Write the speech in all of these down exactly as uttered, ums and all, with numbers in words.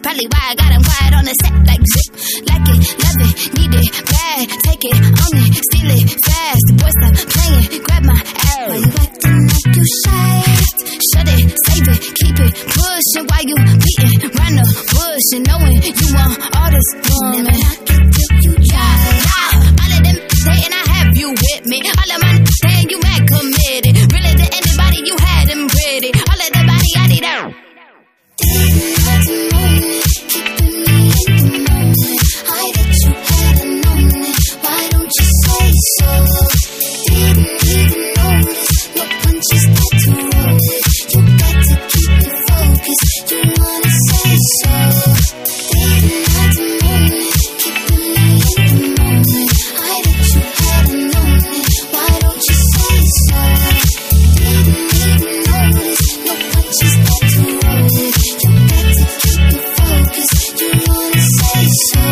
Probably why I got him quiet on the set like zip. Like it, love it, need it, bad. Take it, own it, steal it, fast. The boy stop playing, grab my ass. Why you acting like you shy? Shut it, save it, keep it, pushing. While you beating round the bush and knowing you want all this woman. Never knock it till you try. Yeah, all of them saying I have you with me. All of my saying you mad committed. Really to anybody you had them pretty. All of the body I need out. Didn't have to moan it, keeping me in the moment. I bet you hadn't known it. Why don't you say so? Didn't even notice your punches got to roll it. You got to keep it focused. You wanna say so? Didn't have to moan it, keeping me in the moment. I bet you hadn't known it. Why don't you say so? Didn't even notice your punches got to roll it. You got to keep it focused. You wanna say so?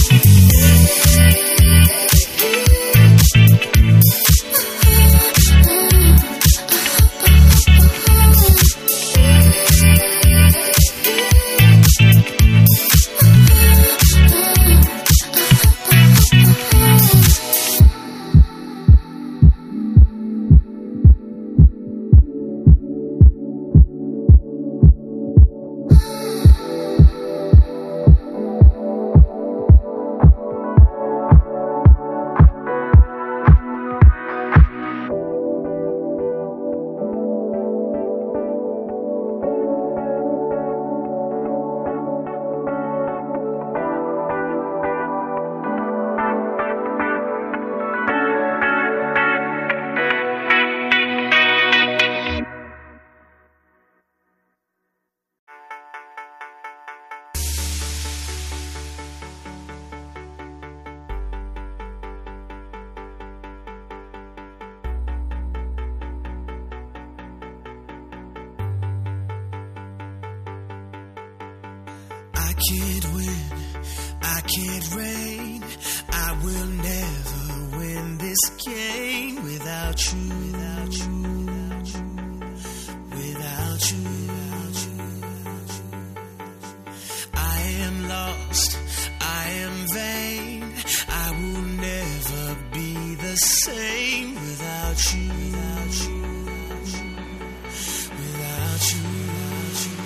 I can't win, I can't reign. I will never win this game without you, without you, without you, without you, without you. I am lost, I am vain. I will never be the same without you, without you, without you, without you.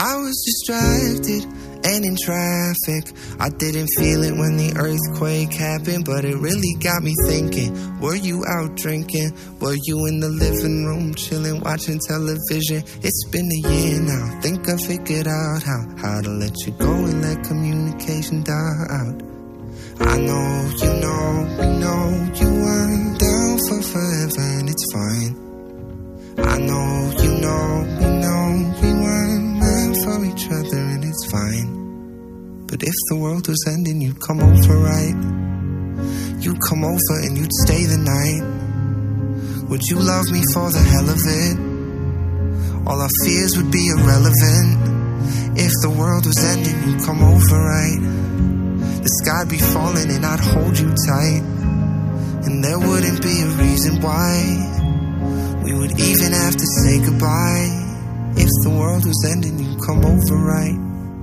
I was distracted and in traffic. I didn't feel it when the earthquake happened, but it really got me thinking. Were you out drinking? Were you in the living room chilling, watching television? It's been a year now. Think I figured out how How to let you go and let communication die out. I know, you know, we know you weren't down for forever, and it's fine. I know, you know, we know we weren't meant for each other, and it's fine. But if the world was ending, you'd come over, right? You'd come over and you'd stay the night. Would you love me for the hell of it? All our fears would be irrelevant. If the world was ending, you'd come over, right? The sky'd be falling and I'd hold you tight, and there wouldn't be a reason why we would even have to say goodbye. If the world was ending, you'd come over, right?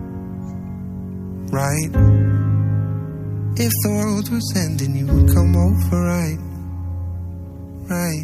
Right? If the world was ending, you would come over, right? Right?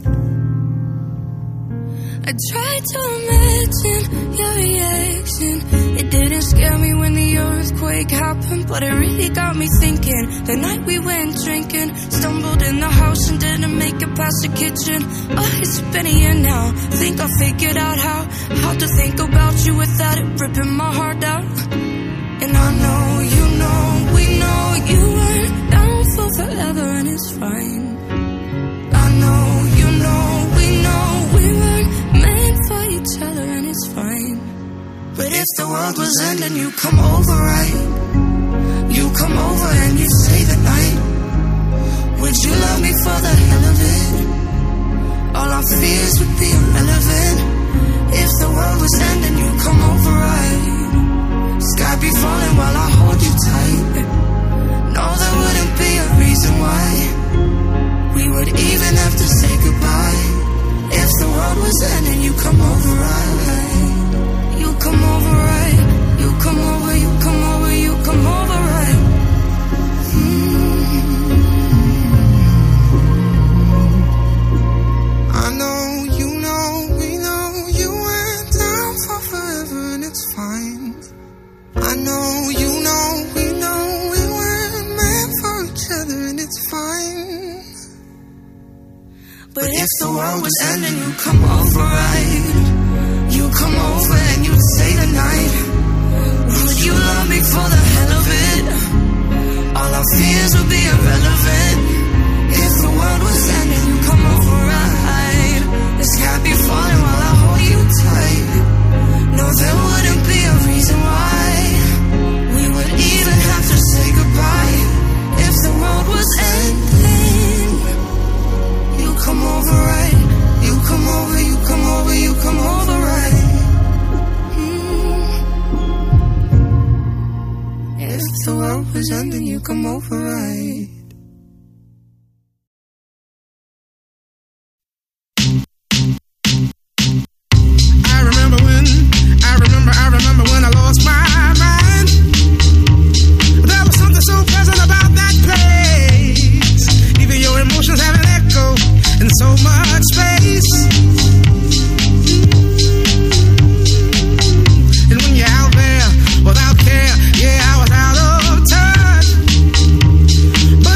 I tried to imagine your reaction. It didn't scare me when the earthquake happened, but it really got me thinking. The night we went drinking, stumbled in the house and didn't make it past the kitchen. Oh, it's been a year now. Think I figured out how How to think about you without it ripping my heart out. And I know, you know, we know you weren't down for forever, and it's fine. I know, you know, we know we weren't meant for each other, and it's fine. But if the world was ending, you come over, right? You come over and you stay the night. Would you love me for the hell of it? All our fears would be irrelevant. If the world was ending, you come over, right? Sky be falling while I hold you tight. No, there wouldn't be a reason why we would even have to say goodbye. If the world was ending, you come over, right? You come over, right? You come over, you come over, you come over, right? Mm-hmm. I know, you know, we know you went down for forever, and it's fine. I know, you know, we know we weren't meant for each other, and it's fine. But if the world was ending, you come over, right? You come over and you'd stay the night. Would you love me for the hell of it? All our fears would be irrelevant. If the world was ending, you come over, right? The sky be falling while I hold you tight. No, there wouldn't be a reason why we would even have to say goodbye. If the world was ending, you come over, right? You come over, you come over, you come over, right? Mm. If the world was ending, you come over, right? I remember when, I remember, I remember when I lost my mind. There was something so pleasant about that place. Even your emotions have an echo in so much space. And when you're out there without care, yeah, I was out of touch. But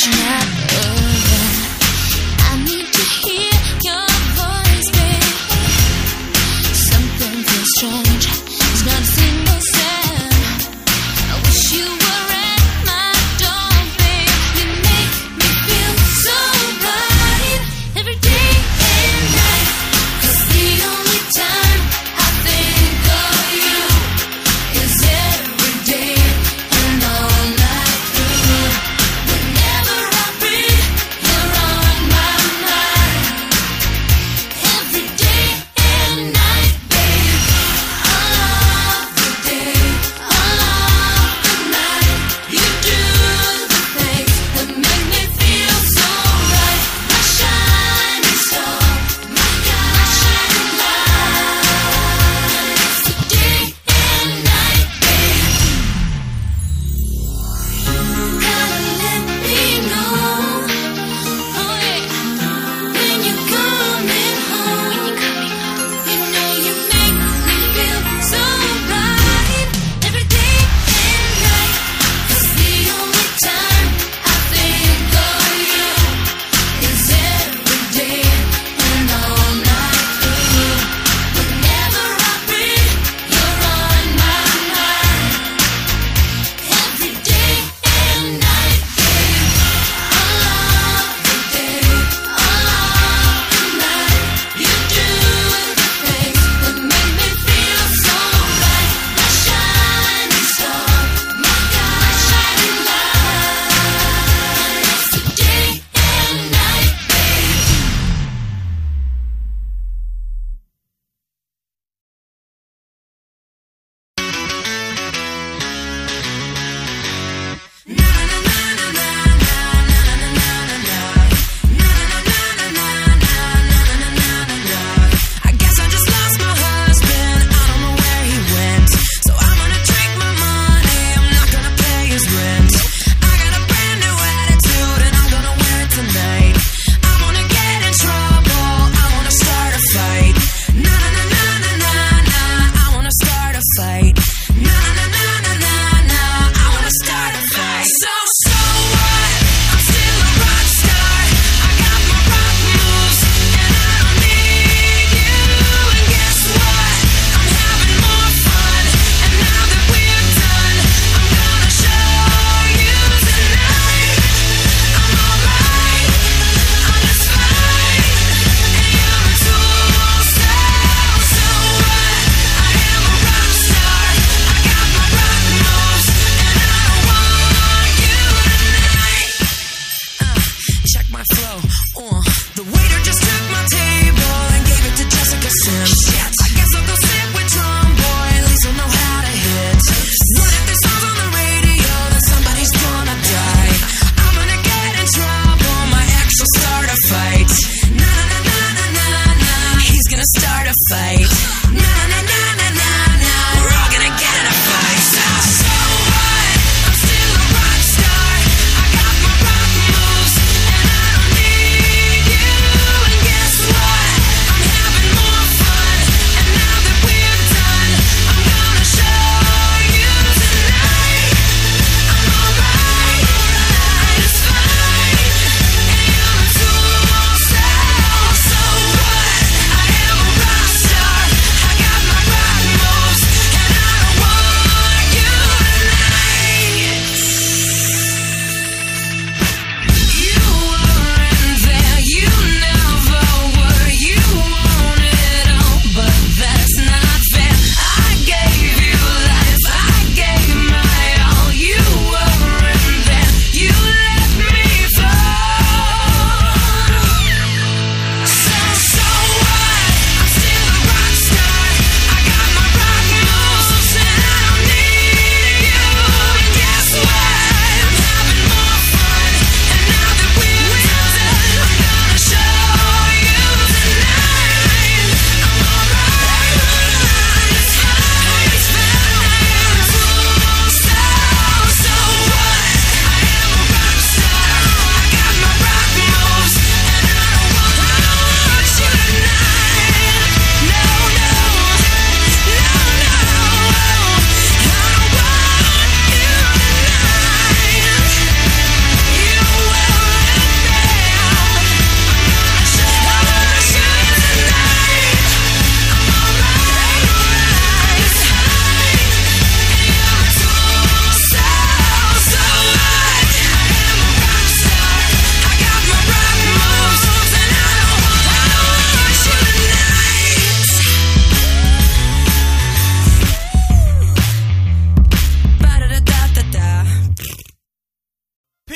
not over. I need to hear your voice, baby. Something feels strange. It's not a single sound. I wish you were at my door, babe. You make me feel so right every day and night. 'Cause the only time I think of you is every day and all night through. Whenever I breathe.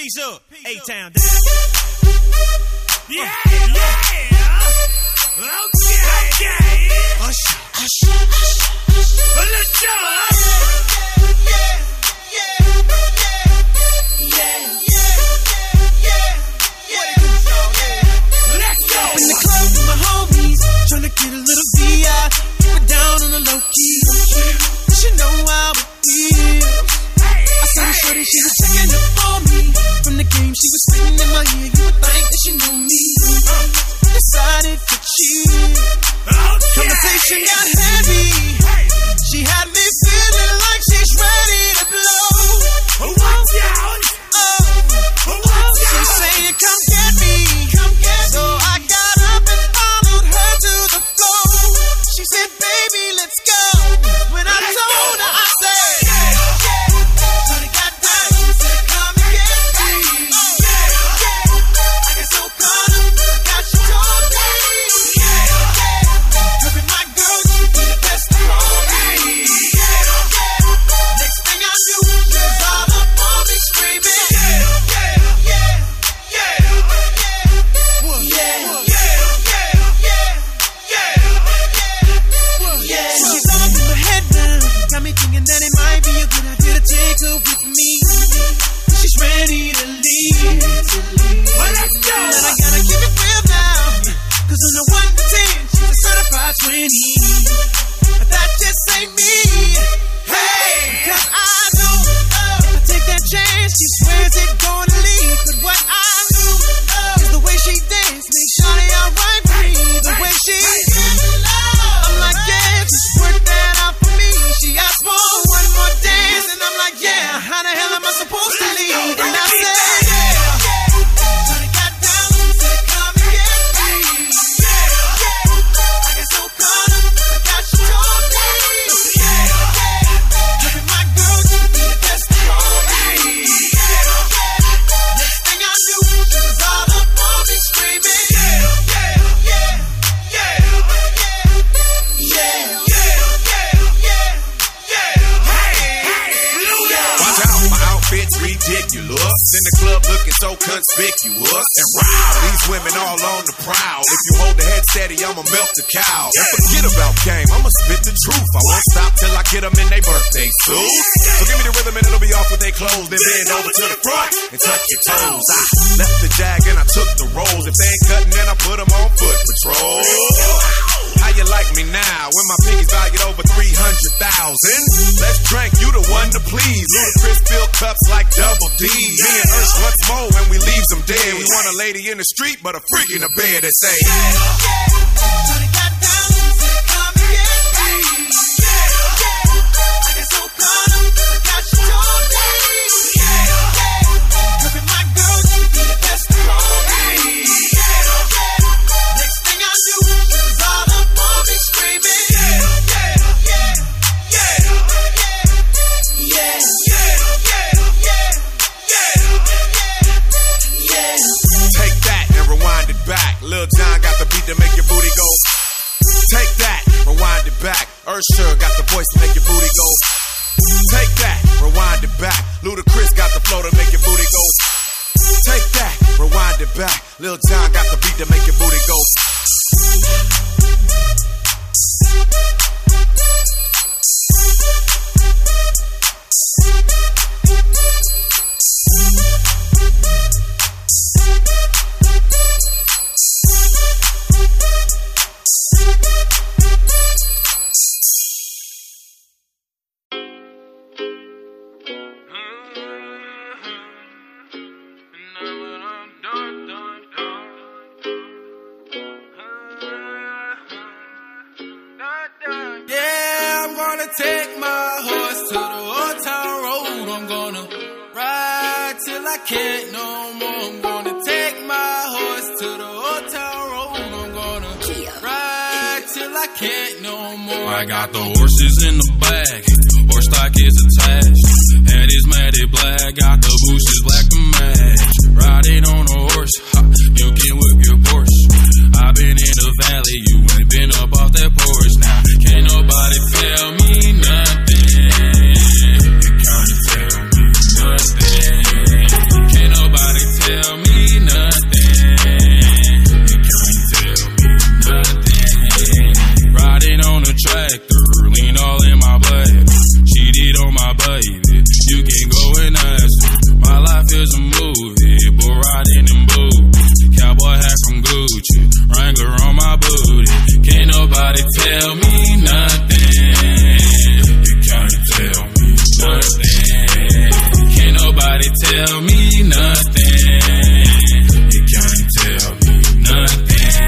Peace up, A-Town. Yeah, yeah. Okay, okay. Hush, hush, hush, hush. Let's go. Yeah, yeah, yeah, yeah, yeah, yeah, yeah. Let's go. In the club with my homies, tryna get a little V I. Keep it down on the low key. You know how it feels. I saw the shorty, she was checking up on me. From the game, she was spitting in my ear. You would think that she knew me. Decided to cheat. Conversation got heavy. She had me feeling like she's ready to blow. Watch out! Oh, she saying, "Come get me, come get me." So I got up and followed her to the floor. She said, "Baby, let's go." When I told her, I said, "Yeah, yeah." So they got down, she said, "Come and get me." Yeah, yeah. I got so caught up, I got you told me. Yeah, yeah. Her and my girl, she be the best of all me. Yeah, yeah. Next thing I knew, she was all up on me screaming. Yeah, yeah, yeah, yeah, yeah, yeah, yeah, yeah, yeah. She's all in my head now, got me thinking that it might be a good idea to take her with me. She's ready to leave. Well, let's go. And I gotta keep it real now, cause on the one to ten, she's a certified twenty. But that just ain't me. Hey, cause I know if I take that chance, she swears it's gonna leave. But what I do is the way she dance, make sure they alright for me. The way she I'm like, yeah, just work that out for me. She asked for one more dance, and I'm like, yeah, how the hell am I supposed to leave? And I said, yeah. So they got down, she said, "Come and get me." Yeah, yeah. I got so caught up, I got you told me. Yeah, yeah. Her and my girl, she be the best of all me. Yeah, yeah. Next thing I knew, she was all up on me screaming. Yeah, yeah, yeah, yeah, yeah, yeah, yeah, yeah, yeah. Watch out, my outfit's ridiculous. In the club looking so conspicuous. And wow, these women all on the prowl. If you hold the head steady, I'ma melt the cow. And forget about game, I'ma spit the truth. I won't stop till I get them in their birthday suits. So give me the rhythm and it'll be off with their clothes. Then bend over to the front and touch your toes. I left the jag and I took the rolls. If they ain't cutting, then I put them on foot patrol. How you like me now when my pinky's valued over three hundred thousand? Let's drink, you the one to please. Ludacris fill cups like double D. Me and Ursh once more when we leaves them dead. We want a lady in the street, but a freak in the bed that say, Yeah, yeah. So they got down, she said, "Come and get me." Yeah, yeah. I got so caught up, I got you told me. Yeah, yeah. Her and my girl, she be the best of all me. Yeah, yeah. Next thing I knew, she was all up on me screaming. Yeah, yeah, yeah, yeah, yeah, yeah, yeah, yeah, yeah, yeah. take that and rewind it back. Lil Jon got the beat to make your booty go. Take that, rewind it back. Usher got the voice to make your booty go. Take that, rewind it back. Ludacris got the flow to make your booty go. Take that, rewind it back. Lil Jon got the beat to make your booty go. Take my horse to the old town road. I'm gonna ride till I can't no more. I'm gonna take my horse to the old town road. I'm gonna ride till I can't no more. I got the horses in the bag, horse stock is attached. Head is matted black, got the bushes black to match. Riding on a horse, ha, you can whip your Porsche. I've been in the valley, you ain't been up off that porch. Now can't nobody tell me nothing. You can't tell me nothing. Can't nobody nobody tell me nothing. You can't tell me nothing.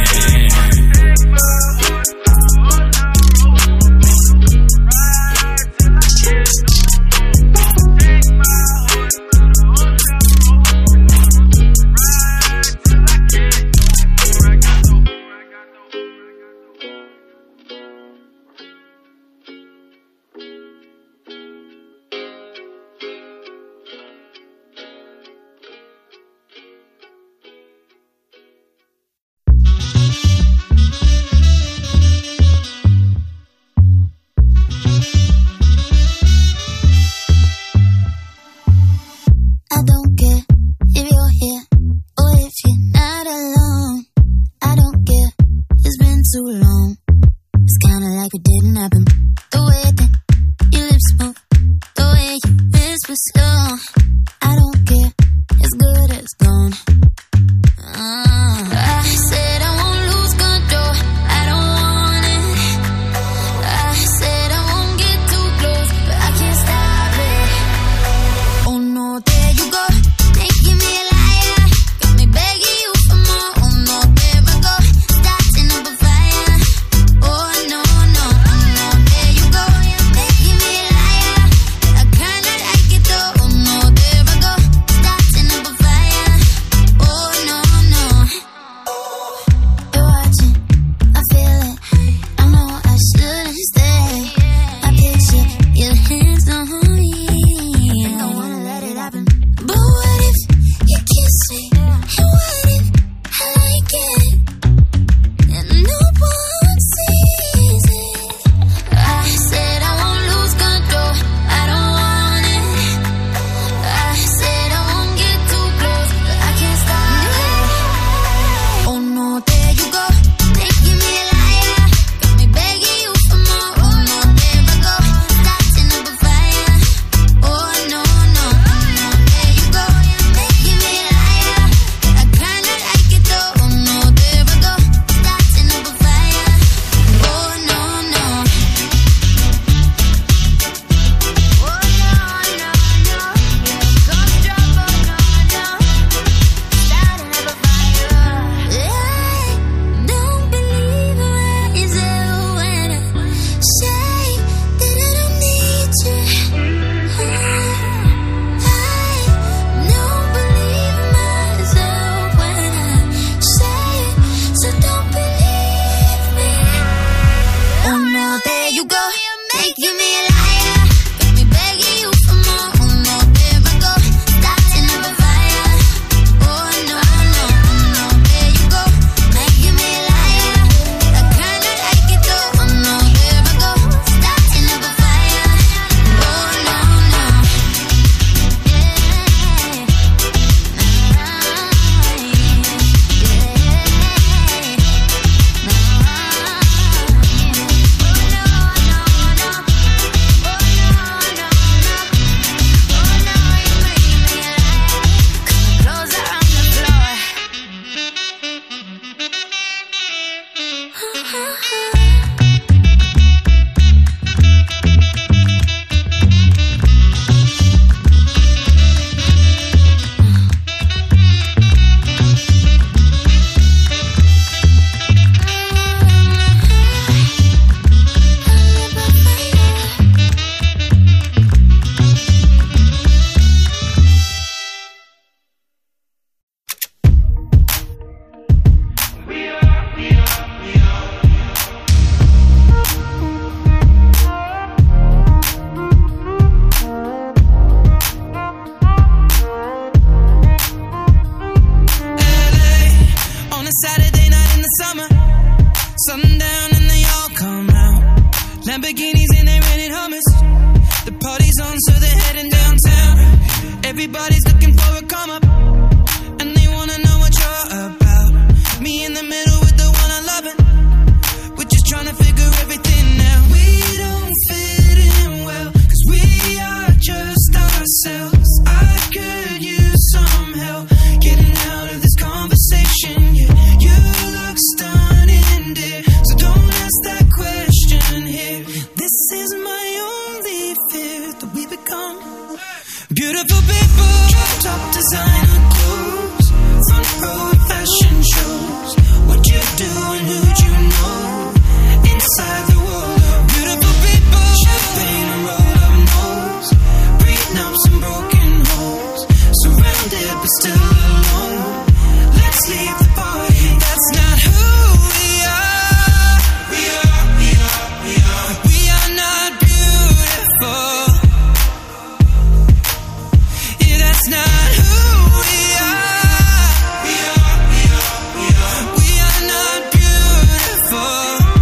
Lamborghinis and they rented Hummers. The party's on, so they're heading downtown. Everybody's looking for a come up, and they wanna know what you're about. Me in the middle with the one I love it. We're just trying to figure everything out. We don't fit in well, cause we are just ourselves. I could use some help getting out of this conversation. Yeah, you look stunning, dear, so don't ask that question here. This is my only fear, that we become beautiful people. top designer clothes, front row at fashion shows. What you do and who'd you know? Inside the world of beautiful people, champagne and rolled up nose, prenups and broken homes, surrounded but still alone. Let's leave the party. That's not who we are. We are, we are, we are. We are not beautiful. Yeah, that's not who we are. We are, we are, we are. We are not beautiful.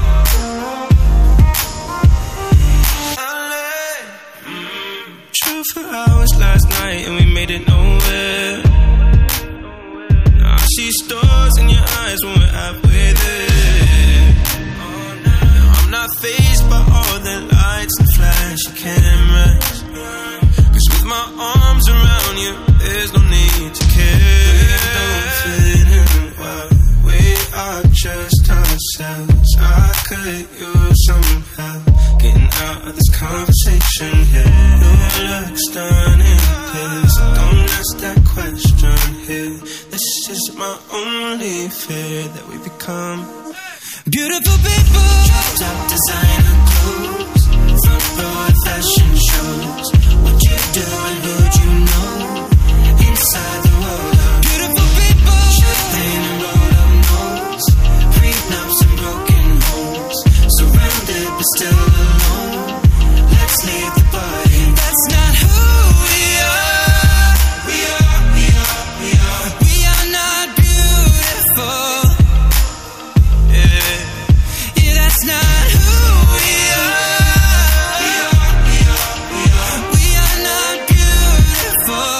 True for hours last night and we made it nowhere. Now I see stars in your eyes when we're halfway there. Now I'm not fazed by all the lights and flashy cameras, 'cause with my arms around you, there's no need to care. We don't fit in well, we are just ourselves. I could use some help getting out of this conversation here. Your looks stunning, please don't ask that question here. This is my only fear, that we become beautiful people. Top designer clothes, front row at fashion shows. What you do and who'd you know? Inside the world of beautiful people, champagne and rolled up nose, prenups and broken homes, surrounded but still alone. Let's leave the party. That's not who we are. We are, we are, we are. We are not beautiful. Yeah, yeah, that's not who we are. We are, we are, we are. We are not beautiful.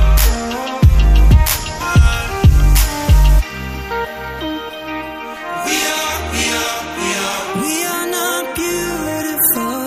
We are, we are, we are. We are not beautiful.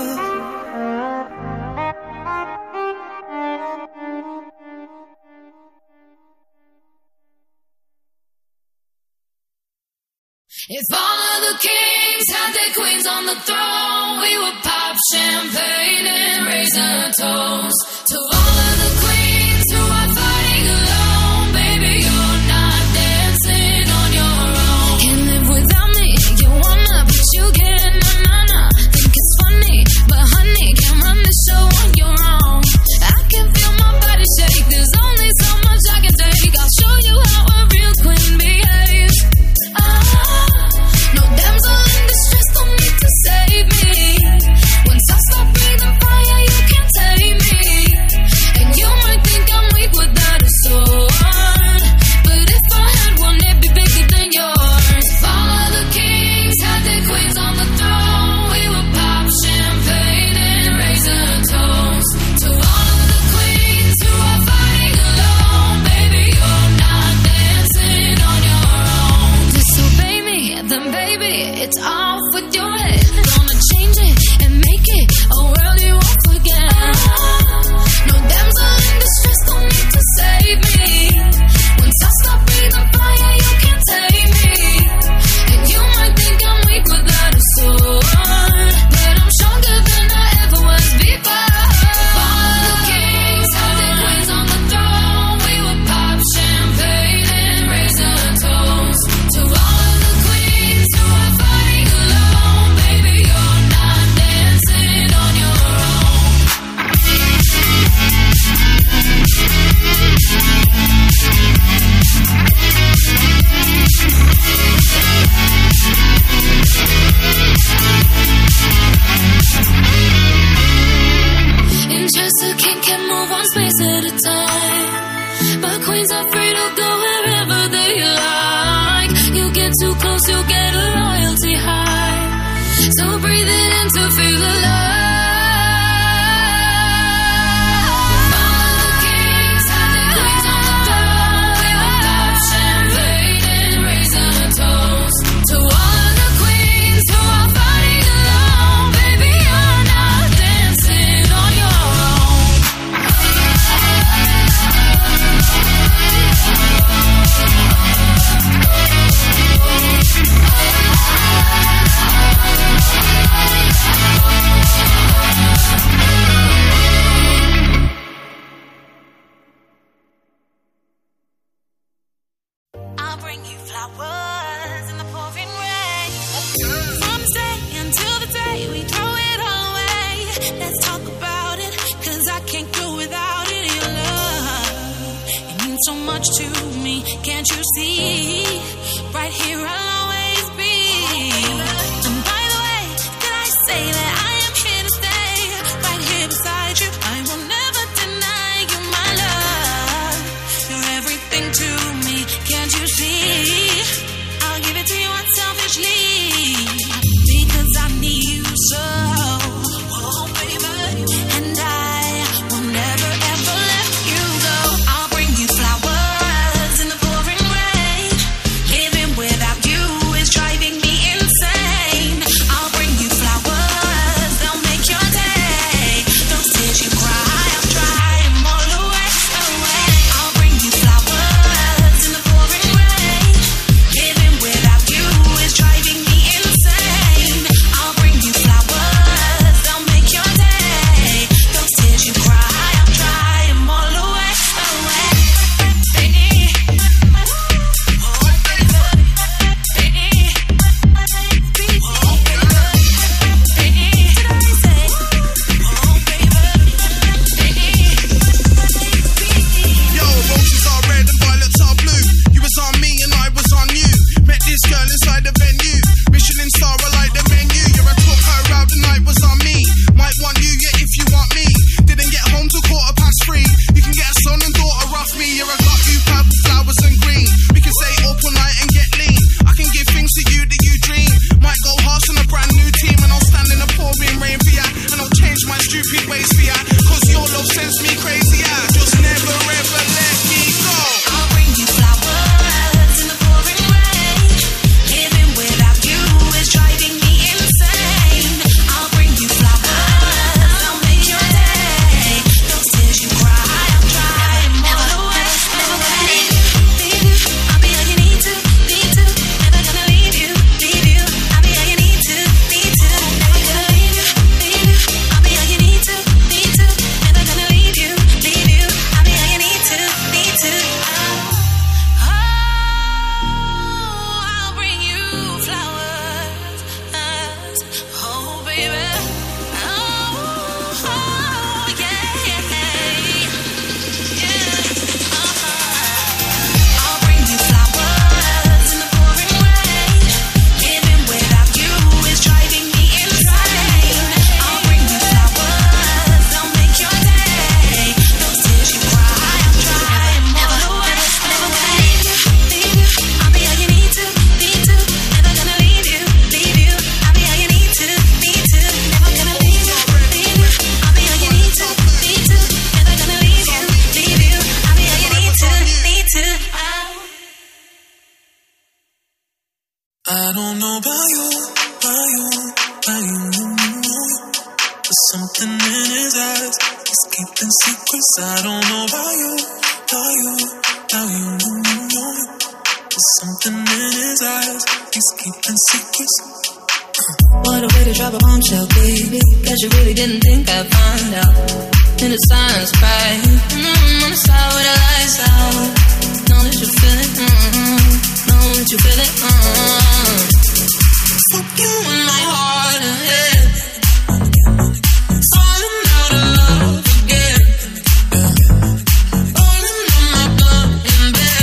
If all of the kings had their queens on the throne, we would pop champagne and raise a toast to all of the queens who are fighting alone. Baby, you're not dancing on your own. Can't live without me, you wanna, but you can't. Nah, nah, nah. Think it's funny, but honey, can't run the show on your own. I can feel my body shake, there's only so much I can take. I'll show you how a real queen behaves. Ah, no damsel in distress, don't need to save me. Once I stop breathing fire, you can't take me. And you might think I'm weak without a sword, but if I had one, it'd be bigger than yours. If all of the kings had their queens on the throne, we would pop champagne and raise a toast to all of the queens who are fighting alone. Baby, you're not dancing on your own. Disobey me, then baby, it's off with your head. Gonna change it and make it a world you won't forget. No damsel in distress, don't need to save me. Once I stop breathing fire, you can't take me. And you might think I'm weak without a sword, but I'm stronger than I ever was before. If all of the kings had their queens on the throne, we would pop champagne and raise a toast to all of the queens who are fighting alone. Baby, you're not dancing on your own. In just a king can move one space at a time, but queens are free to go wherever they like. You get too close, you'll get a royalty high. So breathe it in to feel alive. All the kings had their queens on the throne. We would pop champagne and raise a toast to all of the queens who are fighting alone. Baby, you're not dancing on your own. so much to me. Can't you see? Right here I'll always be. And by the way, did I say that I am here to stay? Right here beside you, I will never deny you my love. You're everything to me. Can't you see? I'll give it to you unselfishly. Because I need you so. Oh, baby. And I will never ever let you go. I'll bring you flowers in the pouring rain. Living without you is driving me insane. I'll bring you flowers, they'll make your day. Those tears you cry, I'll dry them all away, away. I'll bring you flowers in the pouring rain. Living without you is driving me insane. I'll bring you flowers, they'll make your day. Those tears you cry, I'll dry them all away, away. Yo, roses are red and violets are blue. You was on me and I was on you. Met this girl inside the venue. Michelin star, I like the menu. You're a talker out, the night was on me. Might want you, yeah, if you want me. Didn't get home till quarter past three. You can get a son and daughter off me. You're a got you, purple flowers and green. We can stay up all night and get lean. I can give things to you that you dream. Might go harsh on a brand new team. And I'll stand in the pouring rain for ya. And I'll change my stupid ways for ya. Cause your love sends me crazy, yeah. Just never ever let me go. I'll bring you flowers in the pouring rain. Living without you is driving me insane. I'll bring you flowers, I'll make your day. Those tears you cry, I'll dry them all away, away. Leave you, I'll be all you need to, need to. Never gonna leave you, leave you. I'll be all you need to, need to. Never gonna leave you, leave you. I'll be all you need to, need to. Never gonna leave you, leave you. I'll be all you need to, need to. Oh, I'll bring you flowers. Oh, baby. Oh, oh, yeah, yeah, yeah. Uh-huh. I'll bring you flowers in the pouring rain. Living without you is driving me insane. I'll bring you flowers, they'll make your day. Those tears you cry, I'll dry them all away, away. Leave you, I'll be all you need to, need to. Never gonna leave you, leave you. I'll be all you need to, need to. Never gonna leave you, leave you. I'll be all you need to, need to. Never gonna leave you, leave you. I'll be all you need to, need to. I don't know about you, about you, about you, you, you, you. There's something in his eyes, he's keeping secrets. I don't know about you, about you, about you, you, you, you. There's something in his eyes, he's keeping secrets. What a way to drop a bombshell, baby. Guess you really didn't think I'd find out. In the silence, right? Mm-hmm, on the side with the lights out. Know that you feel it, mm-hmm. Know that you feel it, mm-hmm. Fuck you in my heart and head. Falling out of love again. Falling on my blood in bed.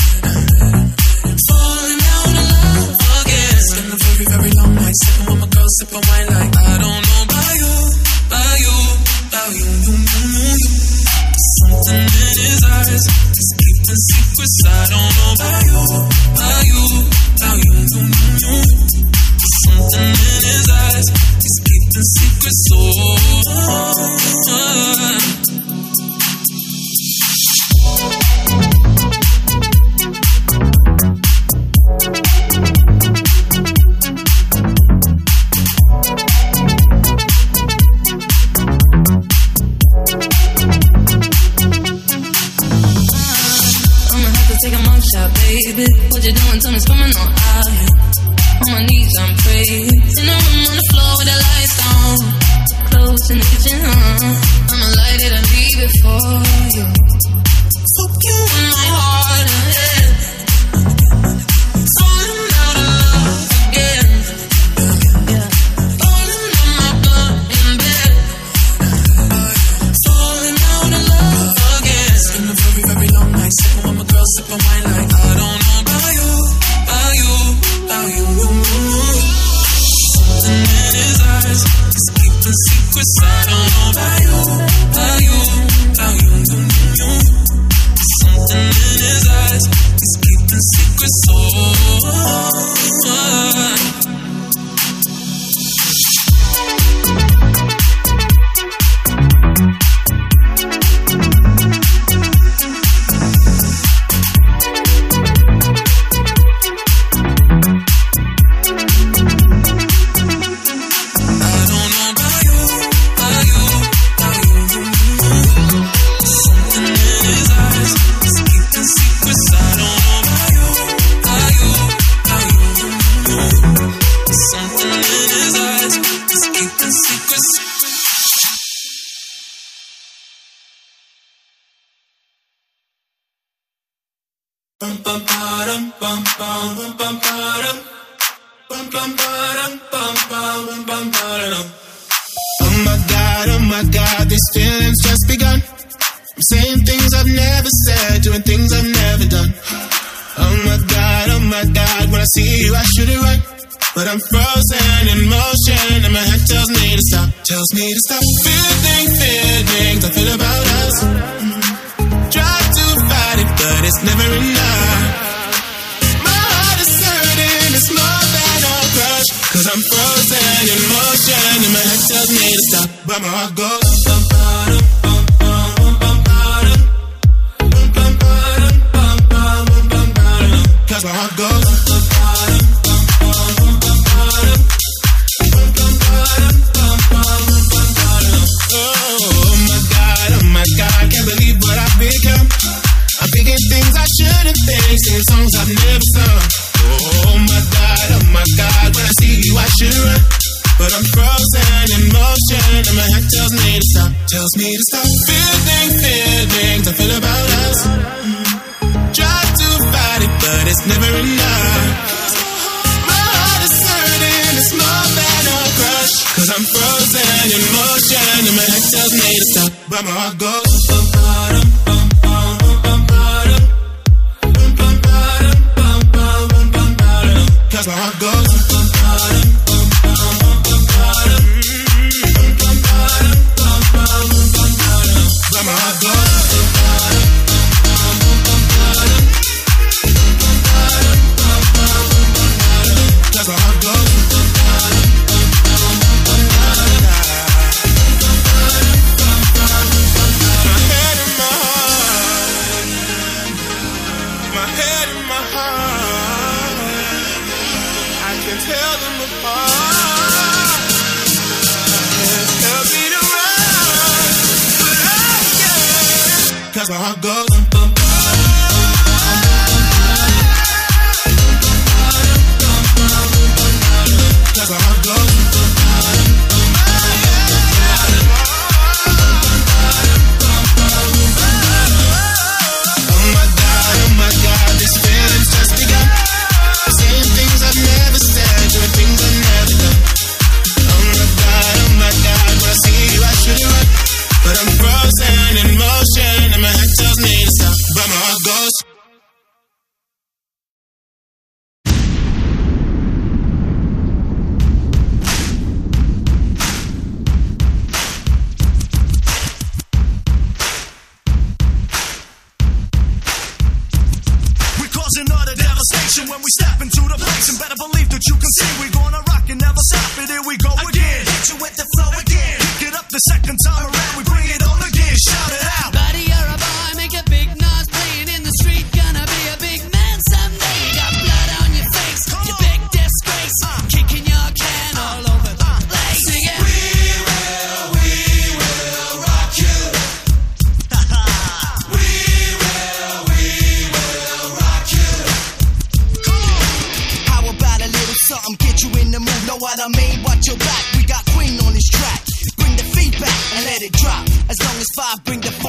Falling out of love again. Spend a very, very long night sipping with my girl, sipping wine like I don't know about you, about you, about you, you, you, you, you. There's something in his eyes, he's keeping secrets. I don't know about you, about you, about you, you, you, you. There's something in his eyes, he's keeping secrets. So take a mug shot, baby. What you doing? Tell me, swimming on out here. On my knees, I'm praying. In the room on the floor with the lights on. Clothes in the kitchen, huh? I'ma light it and leave it for you. Fuck you in my heart and head. Falling out of love again. Yeah. Falling on my blood in bed. Falling out of love again. It's been a very, very long night. bum bum bum bum ba-dum. Bum bum ba-dum bum bum bum bum ba-dum. Oh my God, oh my God, these feelings just begun. I'm saying things I've never said, doing things I've never done. Oh my God, oh my God, when I see you I should it right, but I'm frozen in motion and my head tells me to stop, tells me to stop. Feeling feelings I feel about us. Try to fight it, but it's never enough. My heart is hurting, it's more than a crush, cause I'm frozen in motion and my head tells me to stop, but my heart goes bum, bum, bum, bum, bum, bum, bum, bum, bum, bum, bum, bum, cause my heart goes bum, bum, bum, bum, bum, bum, oh my God, oh my God, can't believe what I've become. I'm thinking things I shouldn't think, singing songs I've never sung. Oh my God, oh my God, when I see you I should run, but I'm frozen in motion and my head tells me to stop, tells me to stop. Feeling feelings I feel about us. Try to fight it, but it's never enough. My heart is hurting, it's more than a crush, cause I'm frozen in motion and my head tells me to stop, but my heart goes bum, bum, bum, bum, bum, bum, bum, bum, bum, bum, bum, bum, cause my heart goes bum, bum, bum, bum, bum, bum, bum, bum, bum, bum, but my heart goes bum, bum, bum, bum, bum, cause my heart goes bum, bum, bum, bum, my head and my heart, my head and my heart, I can tell them apart. Can't help me to run, but I can't, cause my heart goes bum, bum, cause my heart goes bum, oh my God, oh my God, this feeling's just begun. Saying things I've never said, doing things I've never done. Oh my God, oh my God, when I see you I should run, but I'm frozen in motion and my head tells me to stop, but my heart goes. Another devastation when we step into the place, and better believe that you can see we're gonna rock and never stop it. Here we go again, hit you with the flow again. Pick it up the second time around, we bring it on again. Shout it out. Buddy, you're a boy, make a big noise playing in the street. Gonna be a big man someday. You got blood on your face, you big disgrace, uh, kicking your can uh, all over the uh, place. Sing it. We will, we will rock you. We will, we will rock you. How about a little something, get you in the mood, know what I mean? Watch your back, we got Queen on this track. Bring the feedback and let it drop. As long as five bring the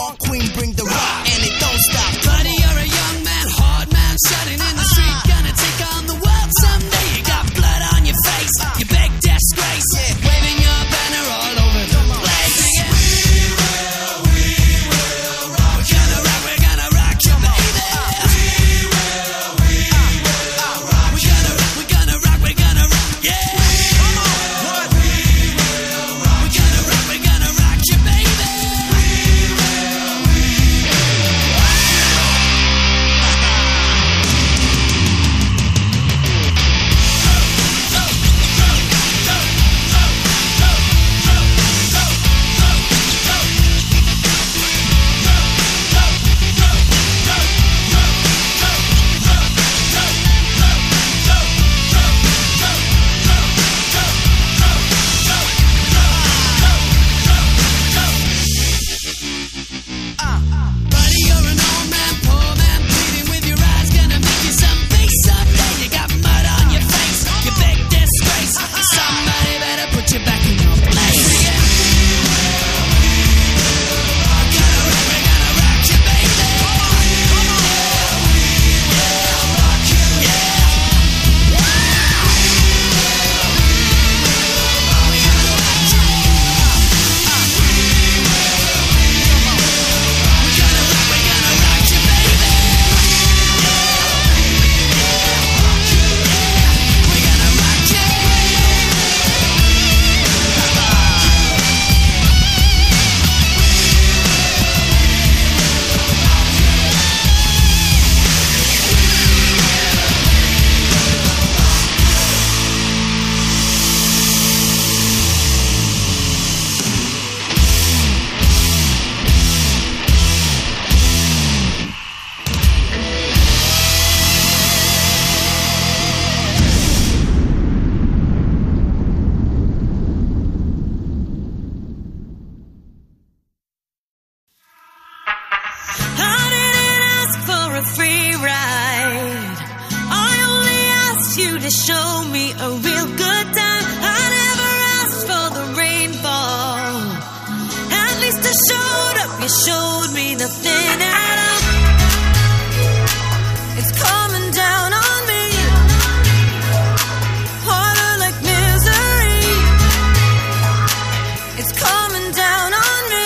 a free ride. I only asked you to show me a real good time. I never asked for the rainfall. At least I showed up, you showed me nothing at all. It's coming down on me, harder like misery. It's coming down on me.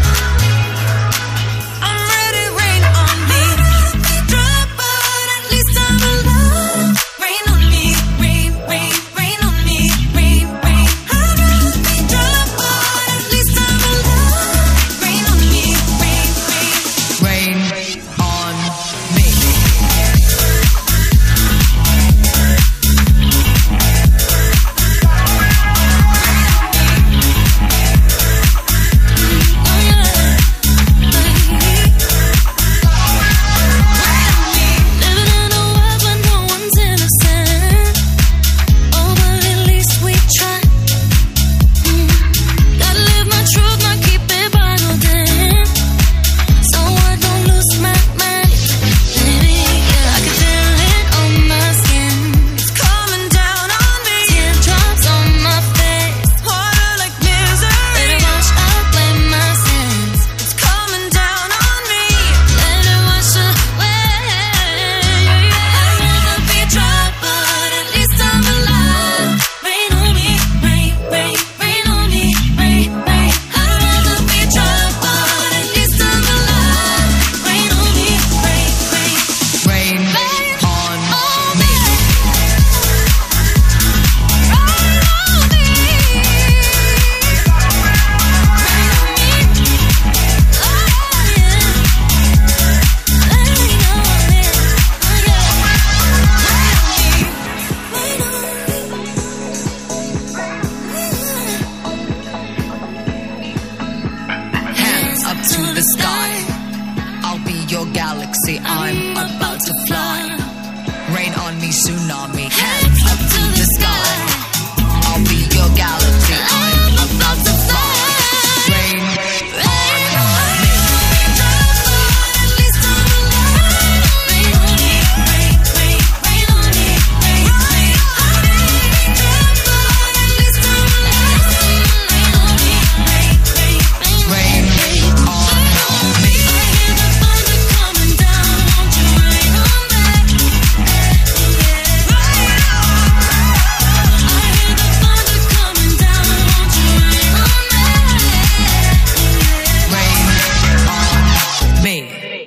I'm ready, rain on me. Drop, but at least I'm alive. Rain on me, rain, rain, rain on me, rain, rain. I'd rather be drop, but at least I'm alive. Rain on me, rain, rain. Rain on me. Living in a world where no one's innocent. Oh, but at least we try. Mm. Gotta live my truth, not keep it bottled in. So I don't lose my mind. Baby, yeah, I can feel it on my skin. It's coming down on me. Teardrops on my face, harder like misery. Let it wash away my sins. It's coming down on me. Let it wash away. I'd rather be dry, but at least I'm alive. Rain on me, rain, rain, rain on me, rain, rain. I'd rather be dry, but at least I'm alive. Rain on me, rain, rain. Rain on me. Hands up to the sky. I'll be your galaxy. I'm about to fly. Rain on me, tsunami. Hands up to the sky. I'll be your galaxy. I'm about to fly. Rain on me. Rain on me. Rain on me.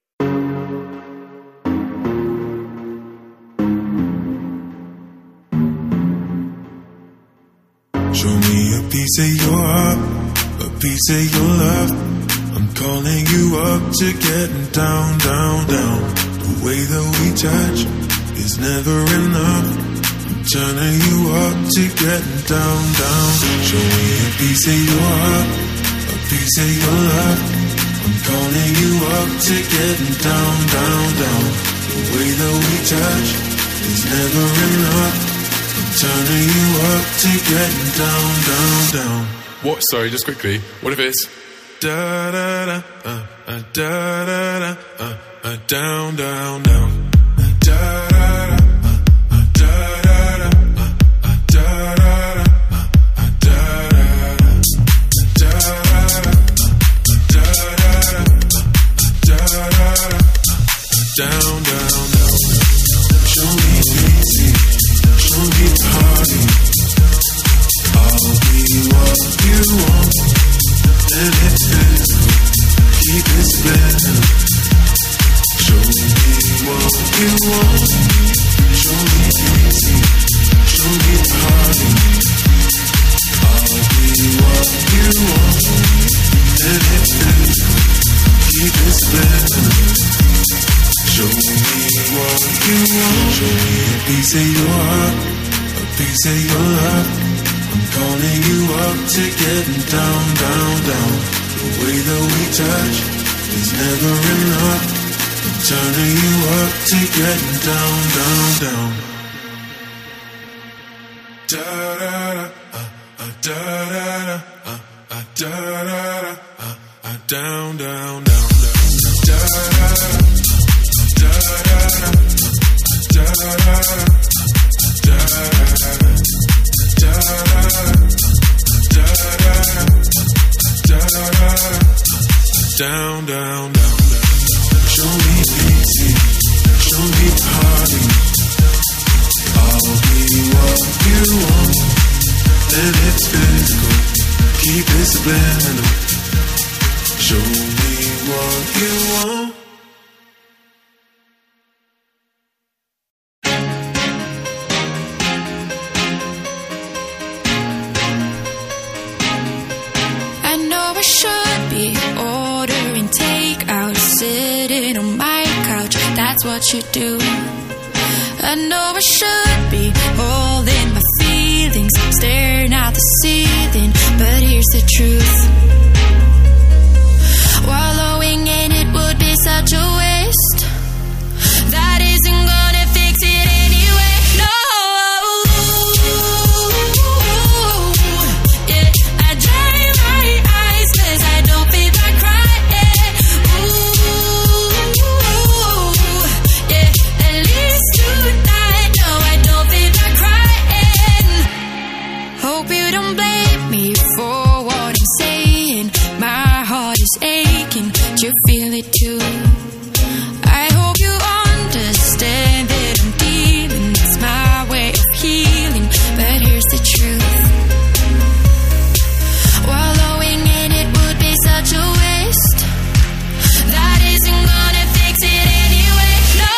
Show me a piece of your heart, a piece of your love. I'm calling you up to getting down, down, down. The way that we touch is never enough. I'm turning you up to getting down, down. Show me a piece of your heart, a piece of your love. I'm calling you up to getting down, down, down. The way that we touch is never enough. Turning you up to getting down, down, down. What? Sorry, just quickly. What if it's Da da da, uh, uh, da da da, uh, uh, down, down, down. Da da da, uh, uh, da da da, uh, uh, da da da, uh, uh, da da da, da da da, da da da, da da da, down, down, down. Show me easy, show me party. I'll be what you want. Let it physical, keep it spinning. Show me what you want. Show me easy, show me party. I'll be what you want. Let it physical, keep it spinning. Show me what you want. Show me a piece of your heart, a piece of your love. I'm calling you up to getting down, down, down. The way that we touch is never enough. I'm turning you up to getting down, down, down. Da da da, uh, uh, da da da, uh, uh, da da da, uh, uh, down, down, down, down. Da da da, da down, down, down, down. Show me pity, show me party. I'll be what you want, and it's physical. Keep it subliminal. Show me what you want. That's what you do. I know I should be holding my feelings, staring at the ceiling, but here's the truth. Wallowing in it would be such a waste. That isn't gonna fix it anyway. No. Yeah, I dry my eyes 'cause I don't feel like crying. Ooh. Hope you don't blame me for what I'm saying. My heart is aching, do you feel it too? I hope you understand that I'm dealing. It's my way of healing, but here's the truth. Wallowing in it would be such a waste. That isn't gonna fix it anyway. No.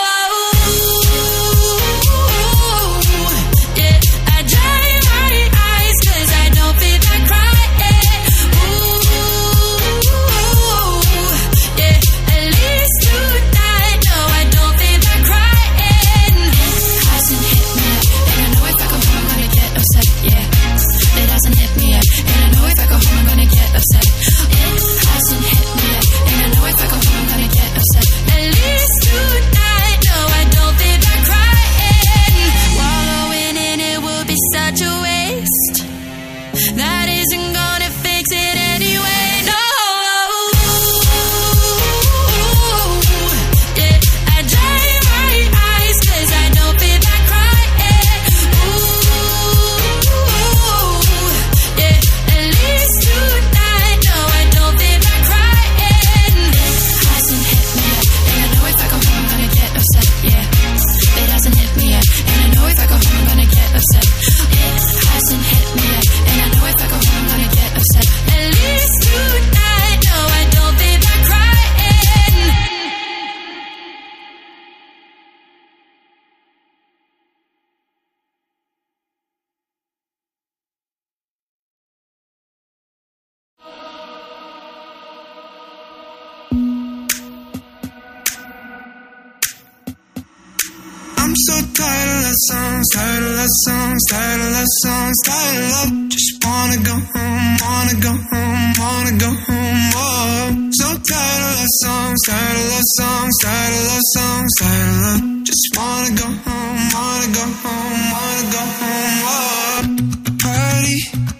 I'm so tired of love songs, tired of love songs, tired of love songs, tired of love. Just wanna go home, wanna go home, wanna go home. Whoa. So tired of love songs, tired of love songs, tired of love songs, tired of love. Just wanna go home, wanna go home, wanna go home. Whoa. Party,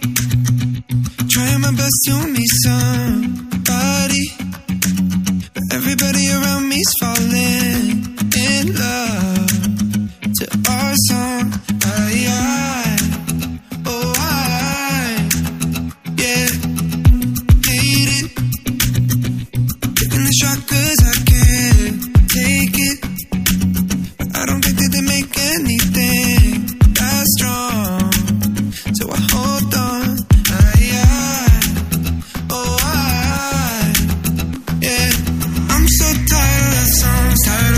trying my best to meet somebody, but everybody around me's falling in love to our song. I, I, oh I, yeah, hate it. Taking the shot 'cause I can't take it. But I don't think that they make anything that strong. So I hold on. I, I, oh I, yeah. I'm so tired of songs, tired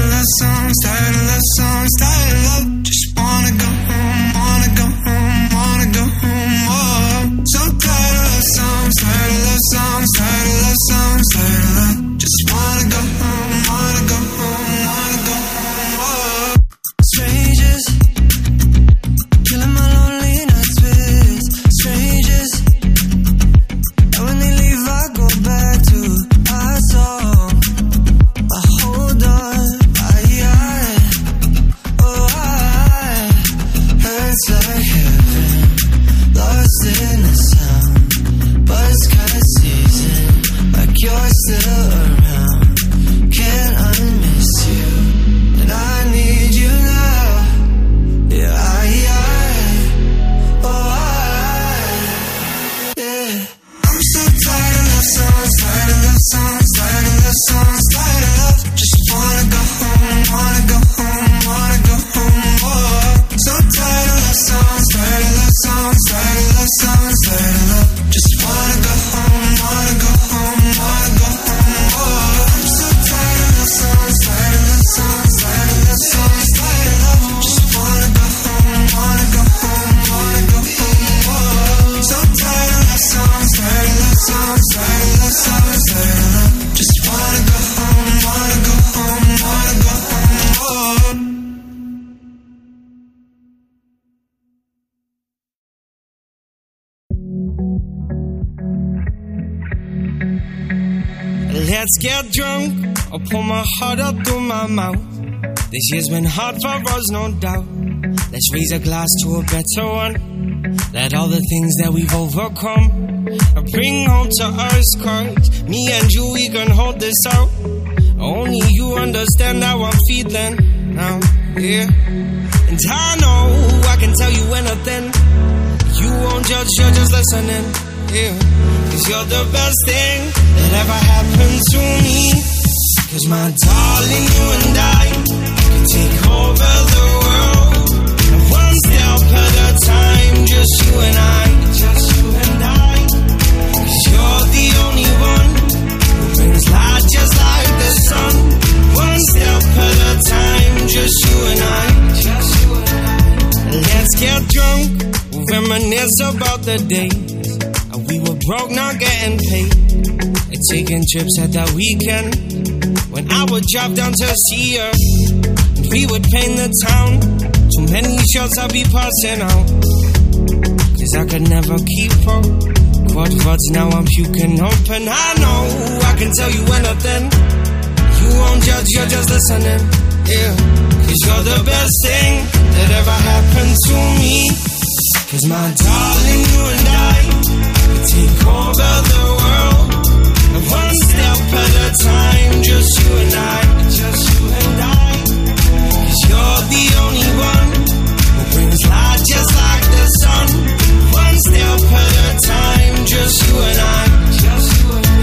Let's get drunk. I'll pull my heart up through my mouth. This year's been hard for us, no doubt. Let's raise a glass to a better one. Let all the things that we've overcome bring home to us, cause me and you, we can hold this out. Only you understand how I'm feeling now, yeah. And I know I can tell you anything. You won't judge, you're just listening, yeah. Cause you're the best thing that ever happened to me. Cause my darling, you and I can take over the world, one step at a time, just you and I, just you and I. Cause you're the only one who brings light just like the sun, one step at a time, just you and I, just you and I. Let's get drunk, we'll reminisce about the days we were broke, not getting paid, and taking trips at that weekend when I would drop down to see her, and we would paint the town. Too many shots I'd be passing out, cause I could never keep up. Quad words, now I'm puking up. And I know I can tell you anything. You won't judge, you're just listening, yeah. Cause you're the best thing that ever happened to me. Cause my darling, you and I can take over the world, one step at a time, just you and I, just you and I. Cause you're the only one who brings light just like the sun, one step at a time, just you and I, just you and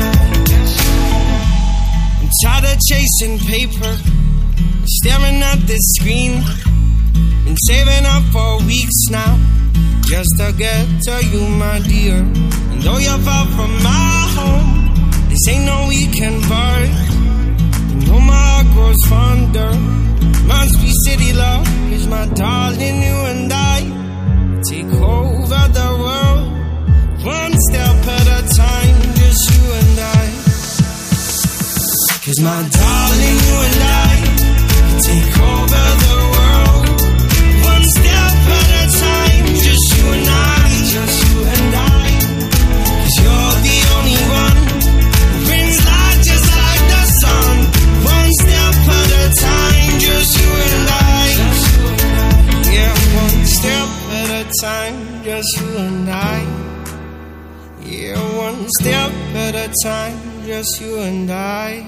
I. I'm tired of chasing paper, staring at this screen. Been saving up for weeks now, just to get to you, my dear. And though you're far from my home, this ain't no weekend bar. You know my heart grows fonder. Must be city love, cause my darling, you and I take over the world, one step at a time, just you and I. Cause my darling, you and I take over the world, one step at a time, just you and I, just you and I. Cause you're the only one who brings light just like the sun, one step at a time, just you and I. Yeah, one step at a time, just you and I. Yeah, one step at a time, just you and I.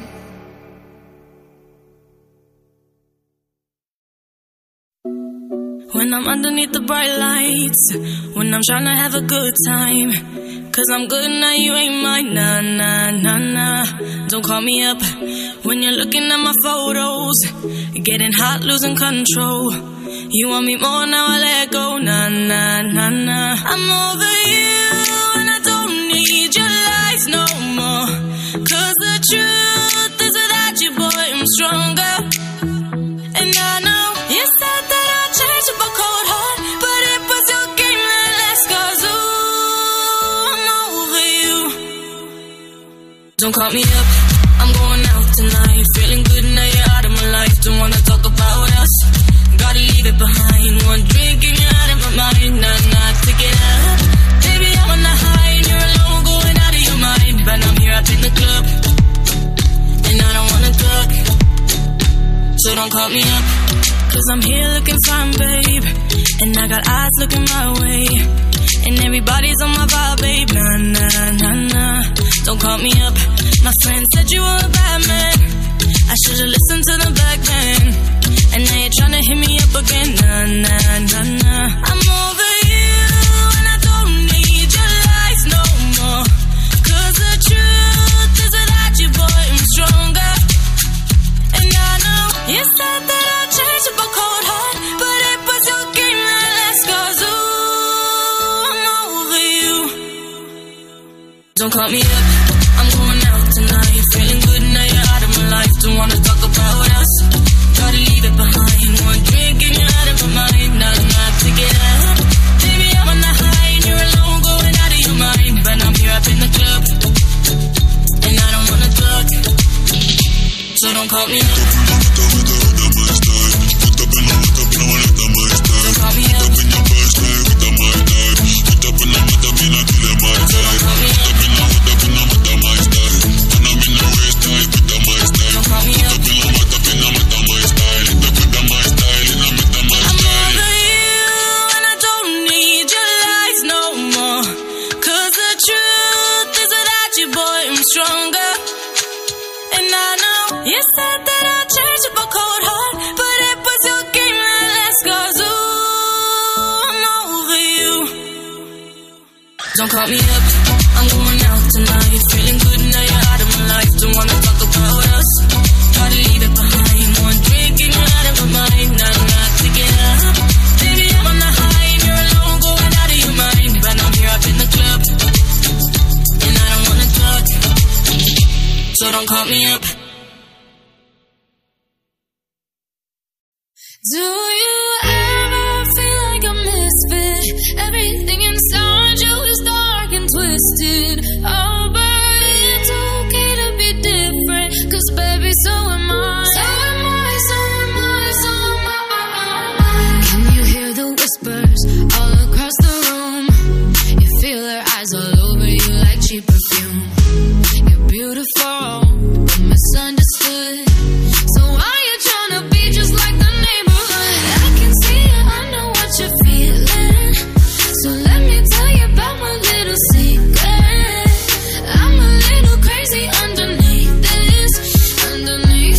When I'm underneath the bright lights, when I'm tryna have a good time, cause I'm good now, you ain't mine, nah, nah, nah, nah. Don't call me up when you're looking at my photos, getting hot, losing control. You want me more, now I let go, nah, nah, nah, nah. I'm over you and I don't need your lies no more, cause the truth is without you, boy, I'm stronger. And I know you said that I'd change with a cold heart, but it was your game that last, cause ooh, I'm over you. Don't call me up, I'm going out tonight, feeling good now you're out of my life. Don't wanna talk about us, gotta leave it behind. One drink and you're out of my mind, nah, nah, take it out. Baby, I'm on the high and you're alone, going out of your mind. But I'm here up in the club, and I don't wanna talk, so don't call me up, cause I'm here looking fine, babe, and I got eyes looking my way, and everybody's on my vibe, babe, nah, nah, nah, nah. Don't call me up, my friend said you were a bad man, I should've listened to the back then, and now you're tryna hit me up again, nah, nah, nah, nah. I'm over you, and I don't need your lies no more, cause the truth is without you, boy, I'm stronger. And I know you said that I'd change with a cold heart, but it was your game that last, cause ooh, I'm over you. Don't call me up, I'm going out tonight, feeling good now you're out of my life. Don't wanna talk about us, gotta leave it behind. One drink and you're out of my mind, nah, nah, take it out. Baby, I'm on the high and you're alone, going out of your mind. But I'm here up in the club, and I don't wanna talk, so don't call me up. Don't call me up. Don't call me up. I'm over you and I don't need your lies no more. 'Cause the truth is without you, boy, I'm stronger. And I know you said that I'd change up a cold heart, but it was your game that last. 'Cause ooh, I'm over you. Don't call me up, I'm going out tonight. Feeling good now you're out of my life. Don't wanna talk about us, try to leave it behind. One drink and you're out of my mind. Not enough to get up. Baby, I'm on the high and you're alone, going out of your mind. But I'm here up in the club, and I don't wanna talk, so don't call me up. Do you ever feel like a misfit? Everything inside you is dark and twisted. Oh, but it's okay to be different. 'Cause baby, so am I. So am I, so am I, so am I. Can you hear the whispers all across the room? You feel their eyes all over you like cheap perfume. You're beautiful, but misunderstood. So why you tryna be just like the neighborhood? I can see it, I know what you're feeling. So let me tell you about my little secret. I'm a little crazy underneath this, underneath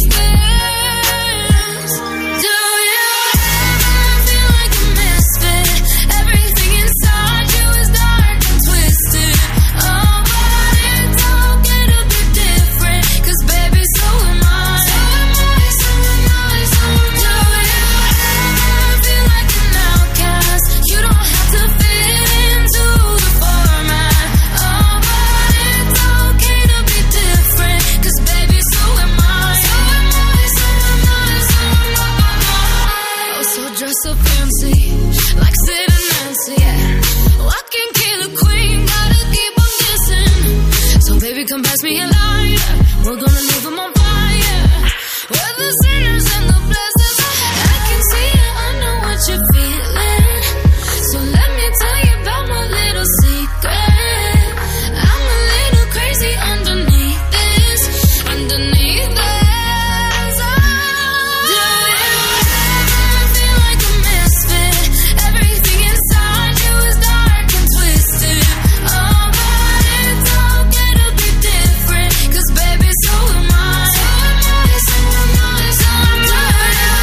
this. Do you ever feel like a misfit? Everything inside you is dark and twisted. Oh, but it's okay to be different. 'Cause baby, so am I. So am I, so am I, so am I. Do you ever feel like an outcast? You don't have to fit into the format. Oh, but it's okay to be different. 'Cause baby, so am I. So am I, so am I, so am I. Oh, so dress so fancy, like Sid and Nancy, yeah. Walking killer queen, gotta keep on kissing. So baby, come pass me a lighter. We're gonna leave them on fire. We're the sinners and the blessings. I can see it, I know what you're feeling. So let me tell you about my little secret. I'm a little crazy underneath this, underneath this. Do you ever feel like a misfit? Everything inside you is dark and twisted. Oh, but it's okay to be different. 'Cause baby, so am I. So am I, so am I, so am I.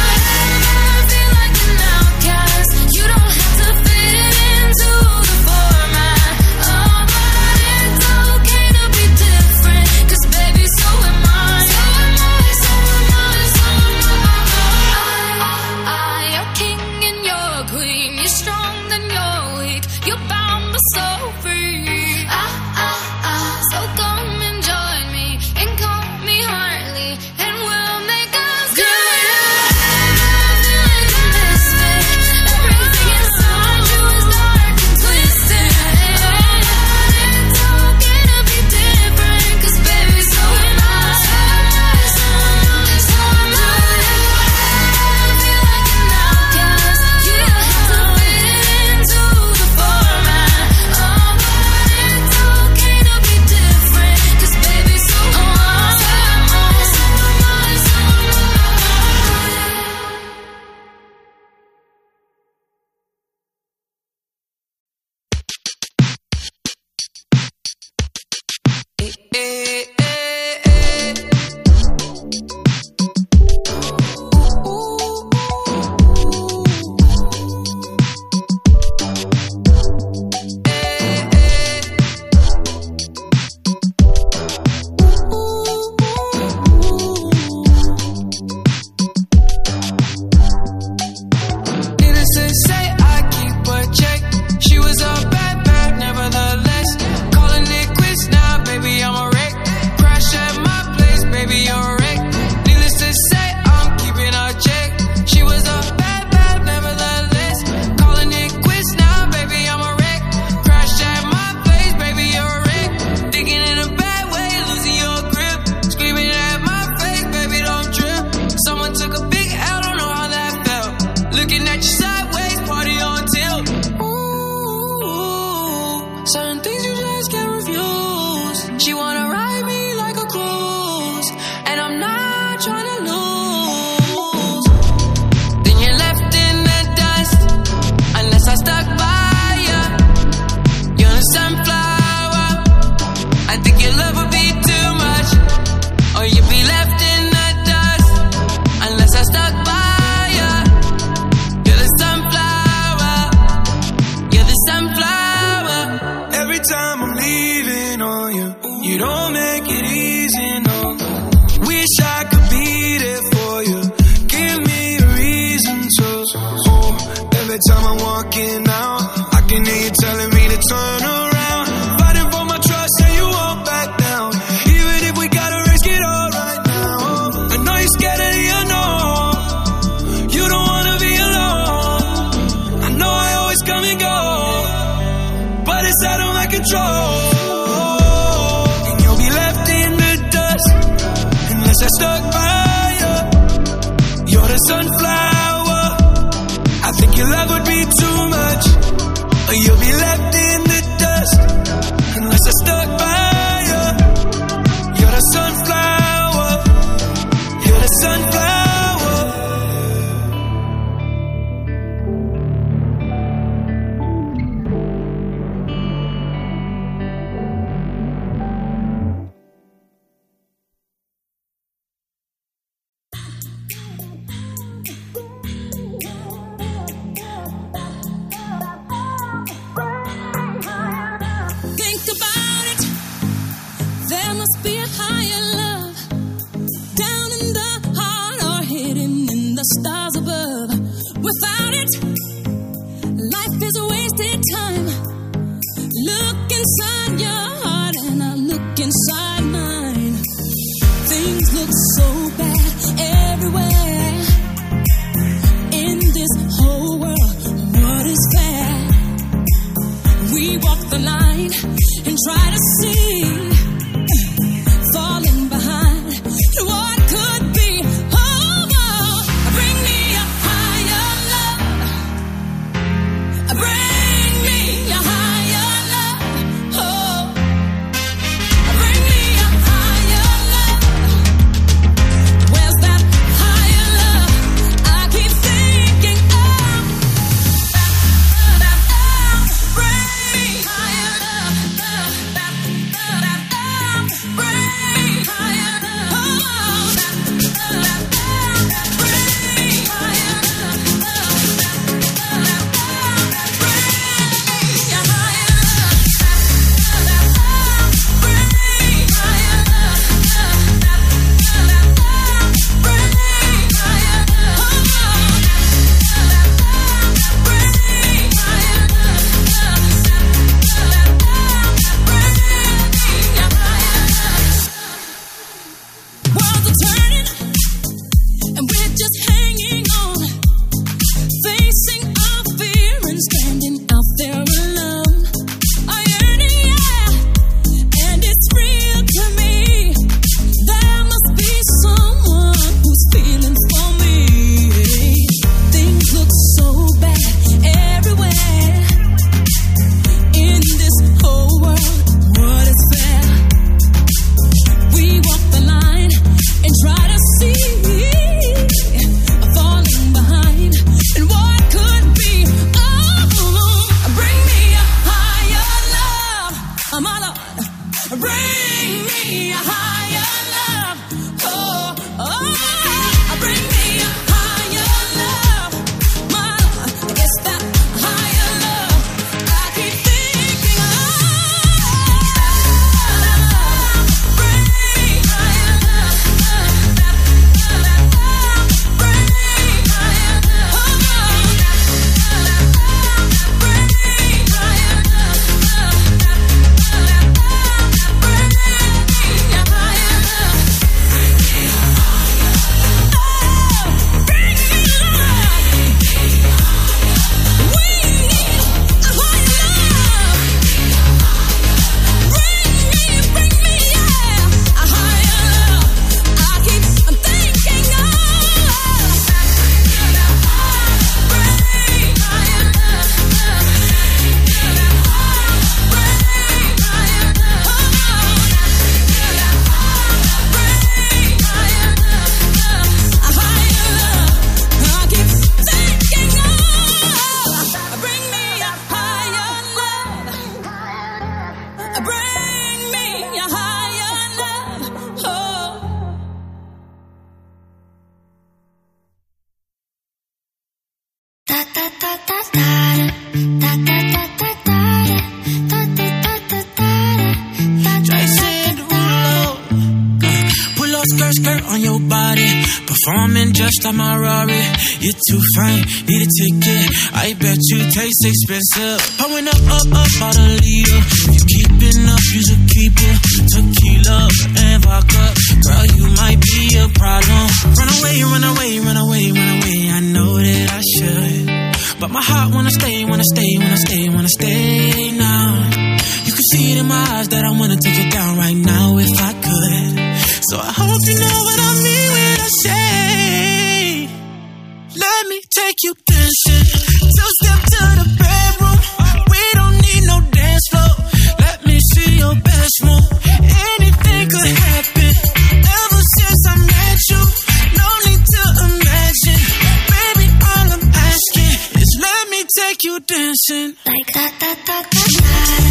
just hanging on, facing our fear and standing out there alone. I yearn, yeah, and it's real to me. There must be someone who's feeling for me. Things look so bad everywhere in this whole world. What is fair? We walk the line and try to see, falling behind, and what could be. Oh, bring me a higher love, oh my Lord. Bring me a higher love. Oh, oh, bring me a higher love, my Lord. It's that higher love I keep thinking of. Bring me higher love. Bring me higher love. Bring me higher Jason Derulo. Pull up skirt, skirt on your body. Performing just like my Rari. You're too fine, need a ticket. I bet you taste expensive. Pouring up, up, up, out a leader. If you keeping up, you should keep it. Tequila and vodka. Girl, you might be a problem. Run away, run away, run away, run away. I know that I should, but my heart wanna stay, wanna stay, wanna stay, wanna stay now. You can see it in my eyes that I wanna take it down right now if I could. So I hope you know what I mean when I say, let me take you dancing. Two step to the bedroom. We don't need no dance floor. Let me see your best move. Anything could happen. Ever since I met you, no need to imagine. Baby, all I'm asking is let me take you dancing. Like that, that, that, that, that.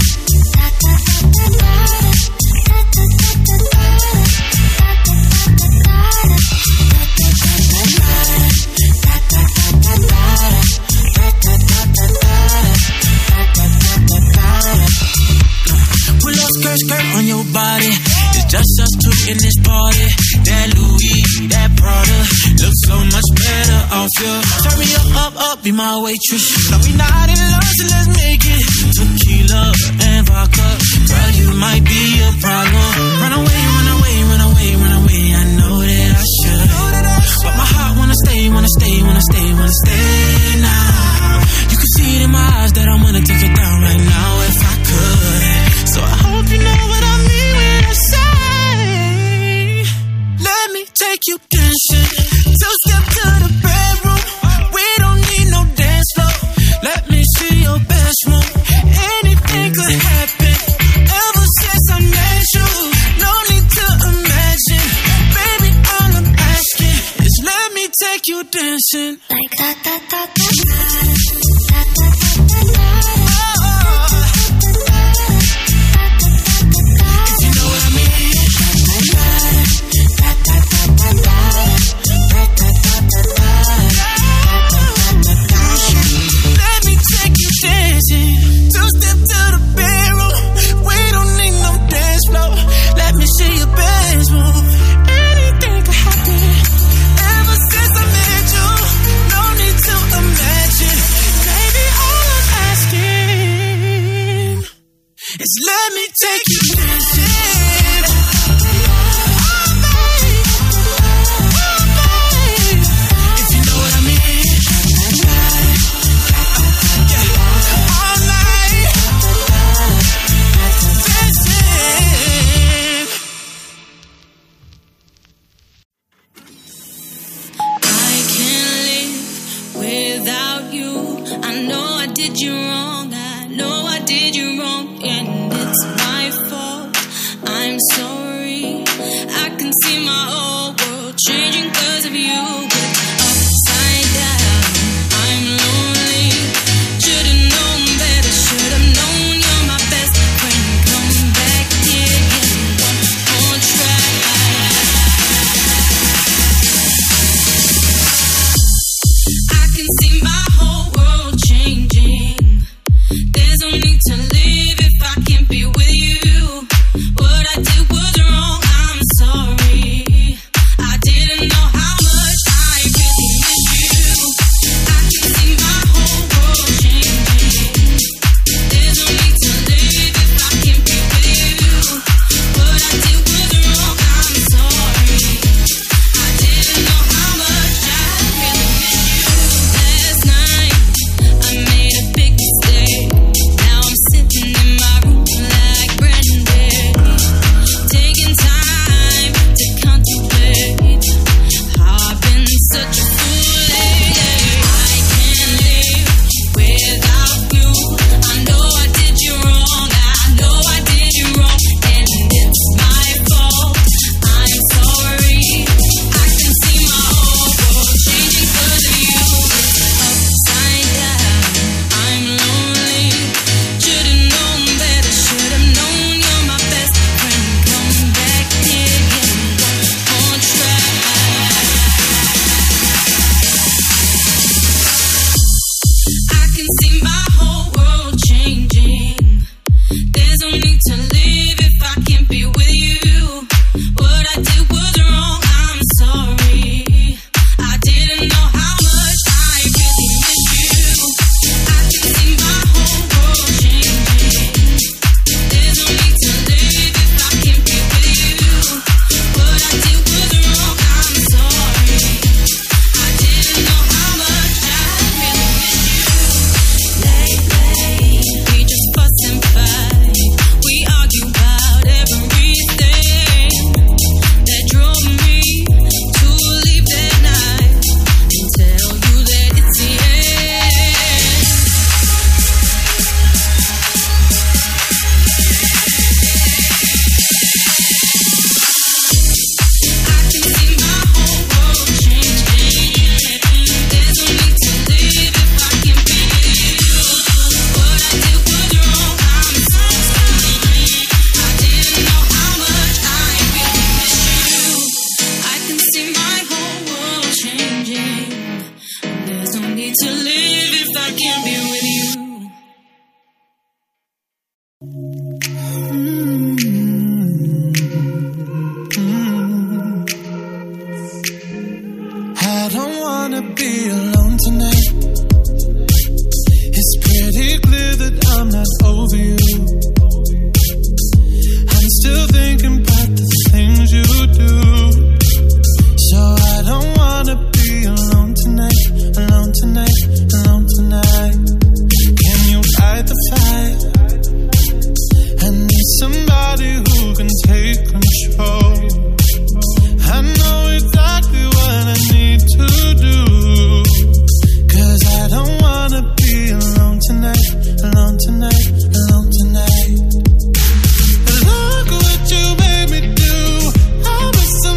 Pull up skirt, skirt on your body. It's just us two in this party. That Louis, that Prada looks so much better off you. Turn me up, up, up, be my waitress. No, we not in love, so let's make it. Tequila and vodka. Girl, you might be a problem. Run away, run away, run away, run away. I know that I should, but my heart wanna stay, wanna stay, wanna stay, wanna stay now. You can see it in my eyes that I wanna take it down right now if I could. So I hope you know what I mean when I say, let me take you dancing. Two step to the bedroom. We don't need no dance floor. Let me see your best move. Anything could happen. Ever since I met you, no need to imagine. Baby, all I'm asking is let me take you dancing. Like that, that, that, that, that, that, that, that. Let me take you dancing. did you wrong. I know I did you wrong, and it's my fault. I'm sorry. I can see my whole world changing 'cause of you. But upside down, I'm lonely. Should've known better, should've known you're my best friend. Come back here, give me one more try. I can see my whole world changing. There's no need to live if I can't be with you. What I did was wrong, I'm sorry. I didn't know how much I really miss you. I can see my whole world changing. There's no need to live if I can't be with you. What I did was wrong, I'm sorry. I didn't know how much I really miss you. Last night I made a big mistake. Now I'm sitting in my room like Brandy, taking time to contemplate how I've been such a fool lately. I can't live without you. I know I did you wrong. I know I did you wrong, and it's my fault. I'm sorry. I can see my whole world changing 'cause of you. Upside down, I'm lonely. Should've known better, should've known you're my best friend. Come back here, give me one more try. I can see my whole world changing. There's no need to live if I can't be with you. What I did was wrong, I'm sorry. I didn't know how much I really miss you. I can see my whole world changing. There's no need to live if I can't be with you. What I did was wrong, I'm sorry. I didn't know how much I really miss you. Lately, we just fuss and fight. We argue about everything that drove me to leave that night and tell you that it's the end. I can see my whole world changing. There's no need to live if I can't be with you. What I did was wrong, I'm so sorry. I didn't know how much I really miss you. I can see my whole world changing. There's no need to live if I can't be with you. I don't wanna be alone tonight. It's pretty clear that I'm not over you. I'm still thinking about the things you do. So I don't wanna be alone tonight, alone tonight, alone tonight. Can you fight the fight? I need somebody who can take control. I know exactly what I need to do. 'Cause I don't wanna be alone tonight, alone tonight, alone tonight. Look what you made me do. I was so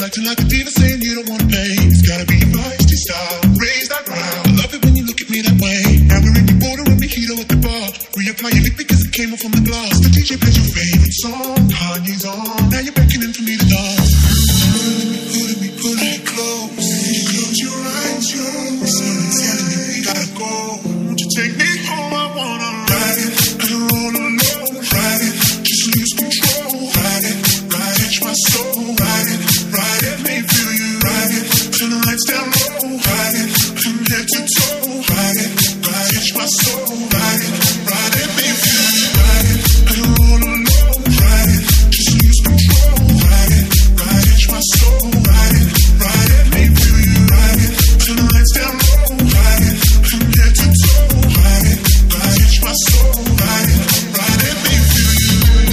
acting like a diva saying you don't wanna pay. It's gotta be your feisty style, raise that ground. I love it when you look at me that way. Now we're in the border and we heat at the bar. Reapply your lip because it came off from the glass. The D J plays your favorite song, Kanye's on. Now you're beckoning for me to dance. Pulling me, pulling me close. Close your eyes, yo. Someone's telling me we gotta go. Won't you take me home? I wanna ride it, and roll alone. Ride it, just lose control. Ride it, ride it, my soul. Ride it, ride it, make me feel you. Ride it, turn the lights down low. Ride it, from head to toe. Ride it, ride it, my soul. Ride it, ride it, make me feel you. Ride it, and roll alone. Ride it, just lose control. Ride it, ride it, my soul. Ride it, ride it, make me feel you. Ride it, turn the lights down low. Ride it, from head to toe. Ride it, ride it, my soul. Ride it, ride it, make me feel you.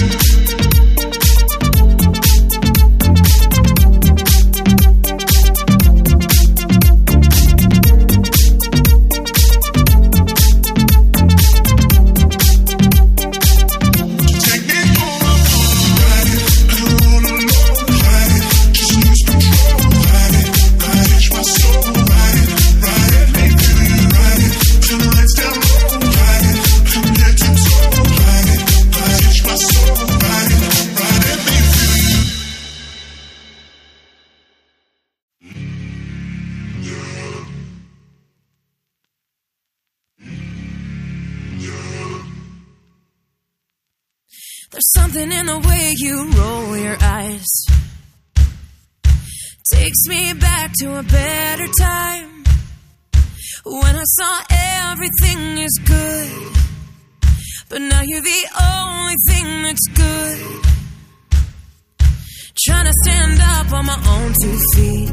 There's something in the way you roll your eyes. Takes me back to a better time, when I saw everything is good. But now you're the only thing that's good. Trying to stand up on my own two feet.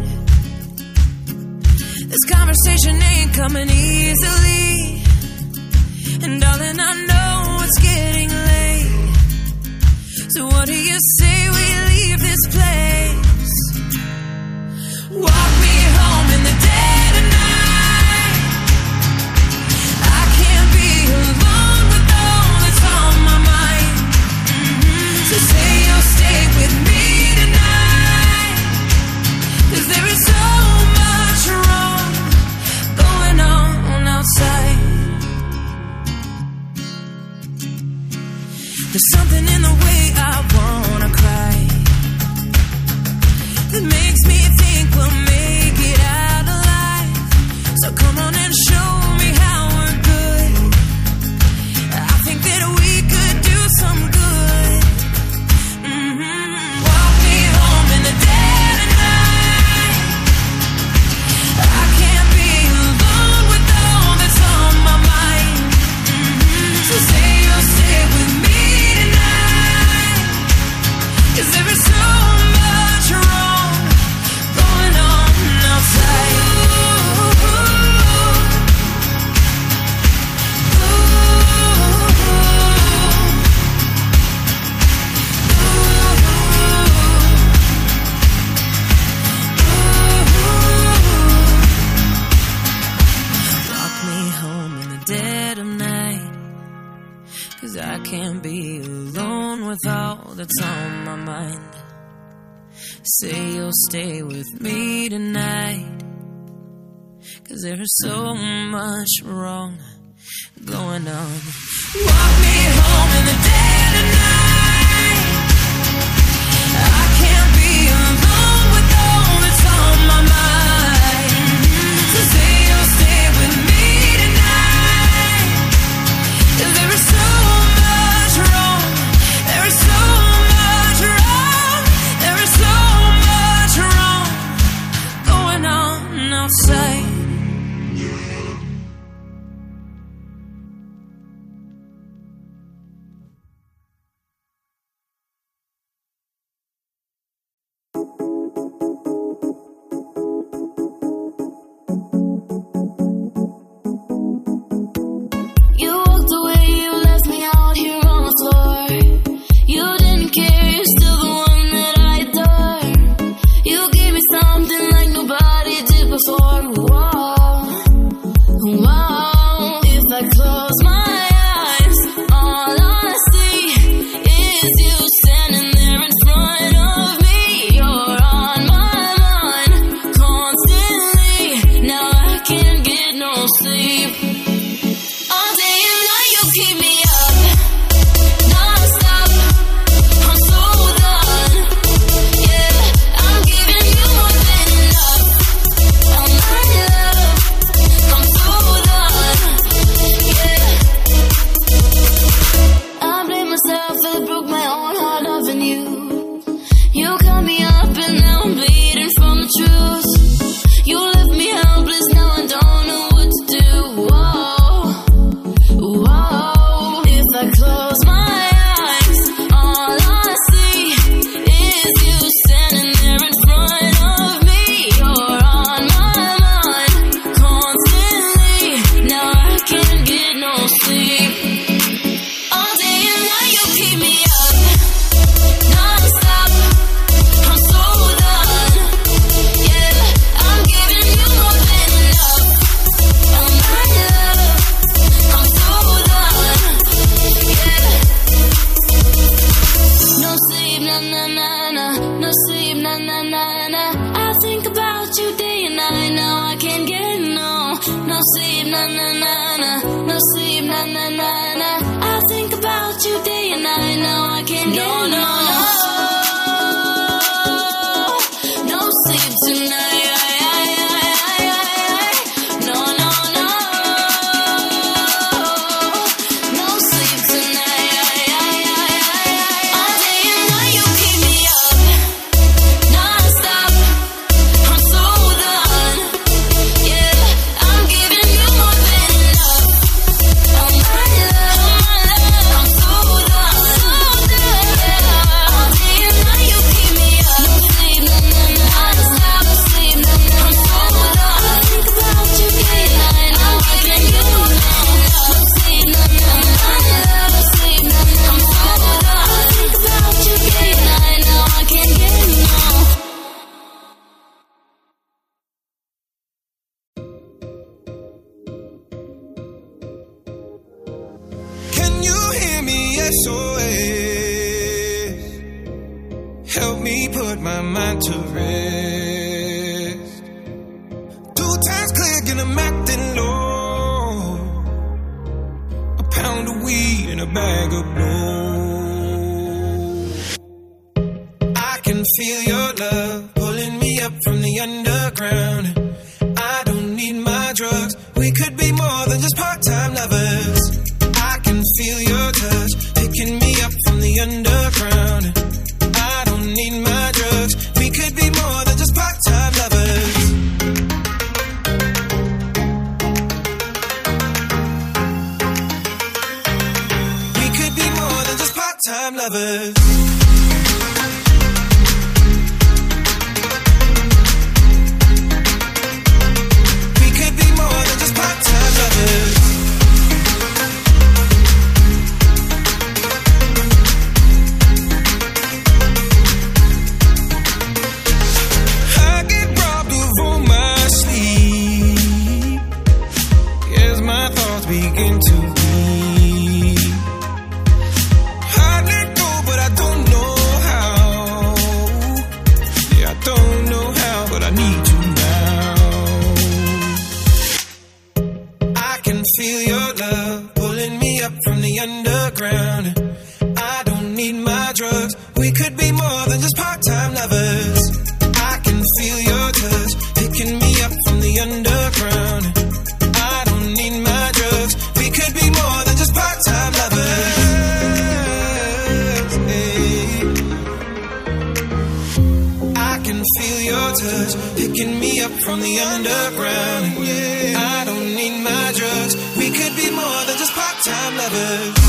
This conversation ain't coming easily, and darling, I know it's getting late. So what do you say we leave this place? Walk me home in the dead of night. I can't be alone with all that's on my mind. Mm-hmm. So say you'll stay with me tonight, 'cause there is so much wrong going on outside. There's something in the way I wanna cry that makes me think we'll make it out alive. So come on and show me how we're good. I think that we could do some good. Mm-hmm. Walk me home in the dead of night. I can't be alone with all that's on my mind. Mm-hmm. So say you'll stay with me, 'cause there is so much wrong going on outside. Ooh, ooh, ooh. Walk me home in the dead of night, 'cause I can't be alone with all that's on my mind. Say you'll stay with me tonight, 'cause there's so much wrong going on. Walk me home in the dead of night. I can't be alone with all that's on my mind. So say you'll stay with me tonight, 'cause there is so much wrong. There is so much wrong. There is so much wrong going on outside. na na. No sleep, na na na na. I think about you day and night. Now I can't get no. No sleep, na na na na. No sleep, na na na na. I think about you day and night. Now I can't get no. No, no. No sleep tonight. S O S. Help me put my mind to rest. Two times click and I'm acting low. A pound of weed and a bag of blow. I can feel your love pulling me up from the underground. I don't need my drugs. We could be more than just part-time lovers. I can feel your touch picking me up from the underground. I don't need my drugs. We could be more than just part-time lovers. We could be more than just part-time lovers. We could be more than just part-time lovers. Begin to be. I let go, but I don't know how. Yeah, I don't know how, but I need you now. I can feel your love pulling me up from the underground. I don't need my drugs. We could be more than just part-time lovers. I can feel your touch picking me up from the underground. I don't need my drugs. We could be more than just part-time lovers. Hey. I can feel your touch picking me up from the underground. I don't need my drugs. We could be more than just part-time lovers.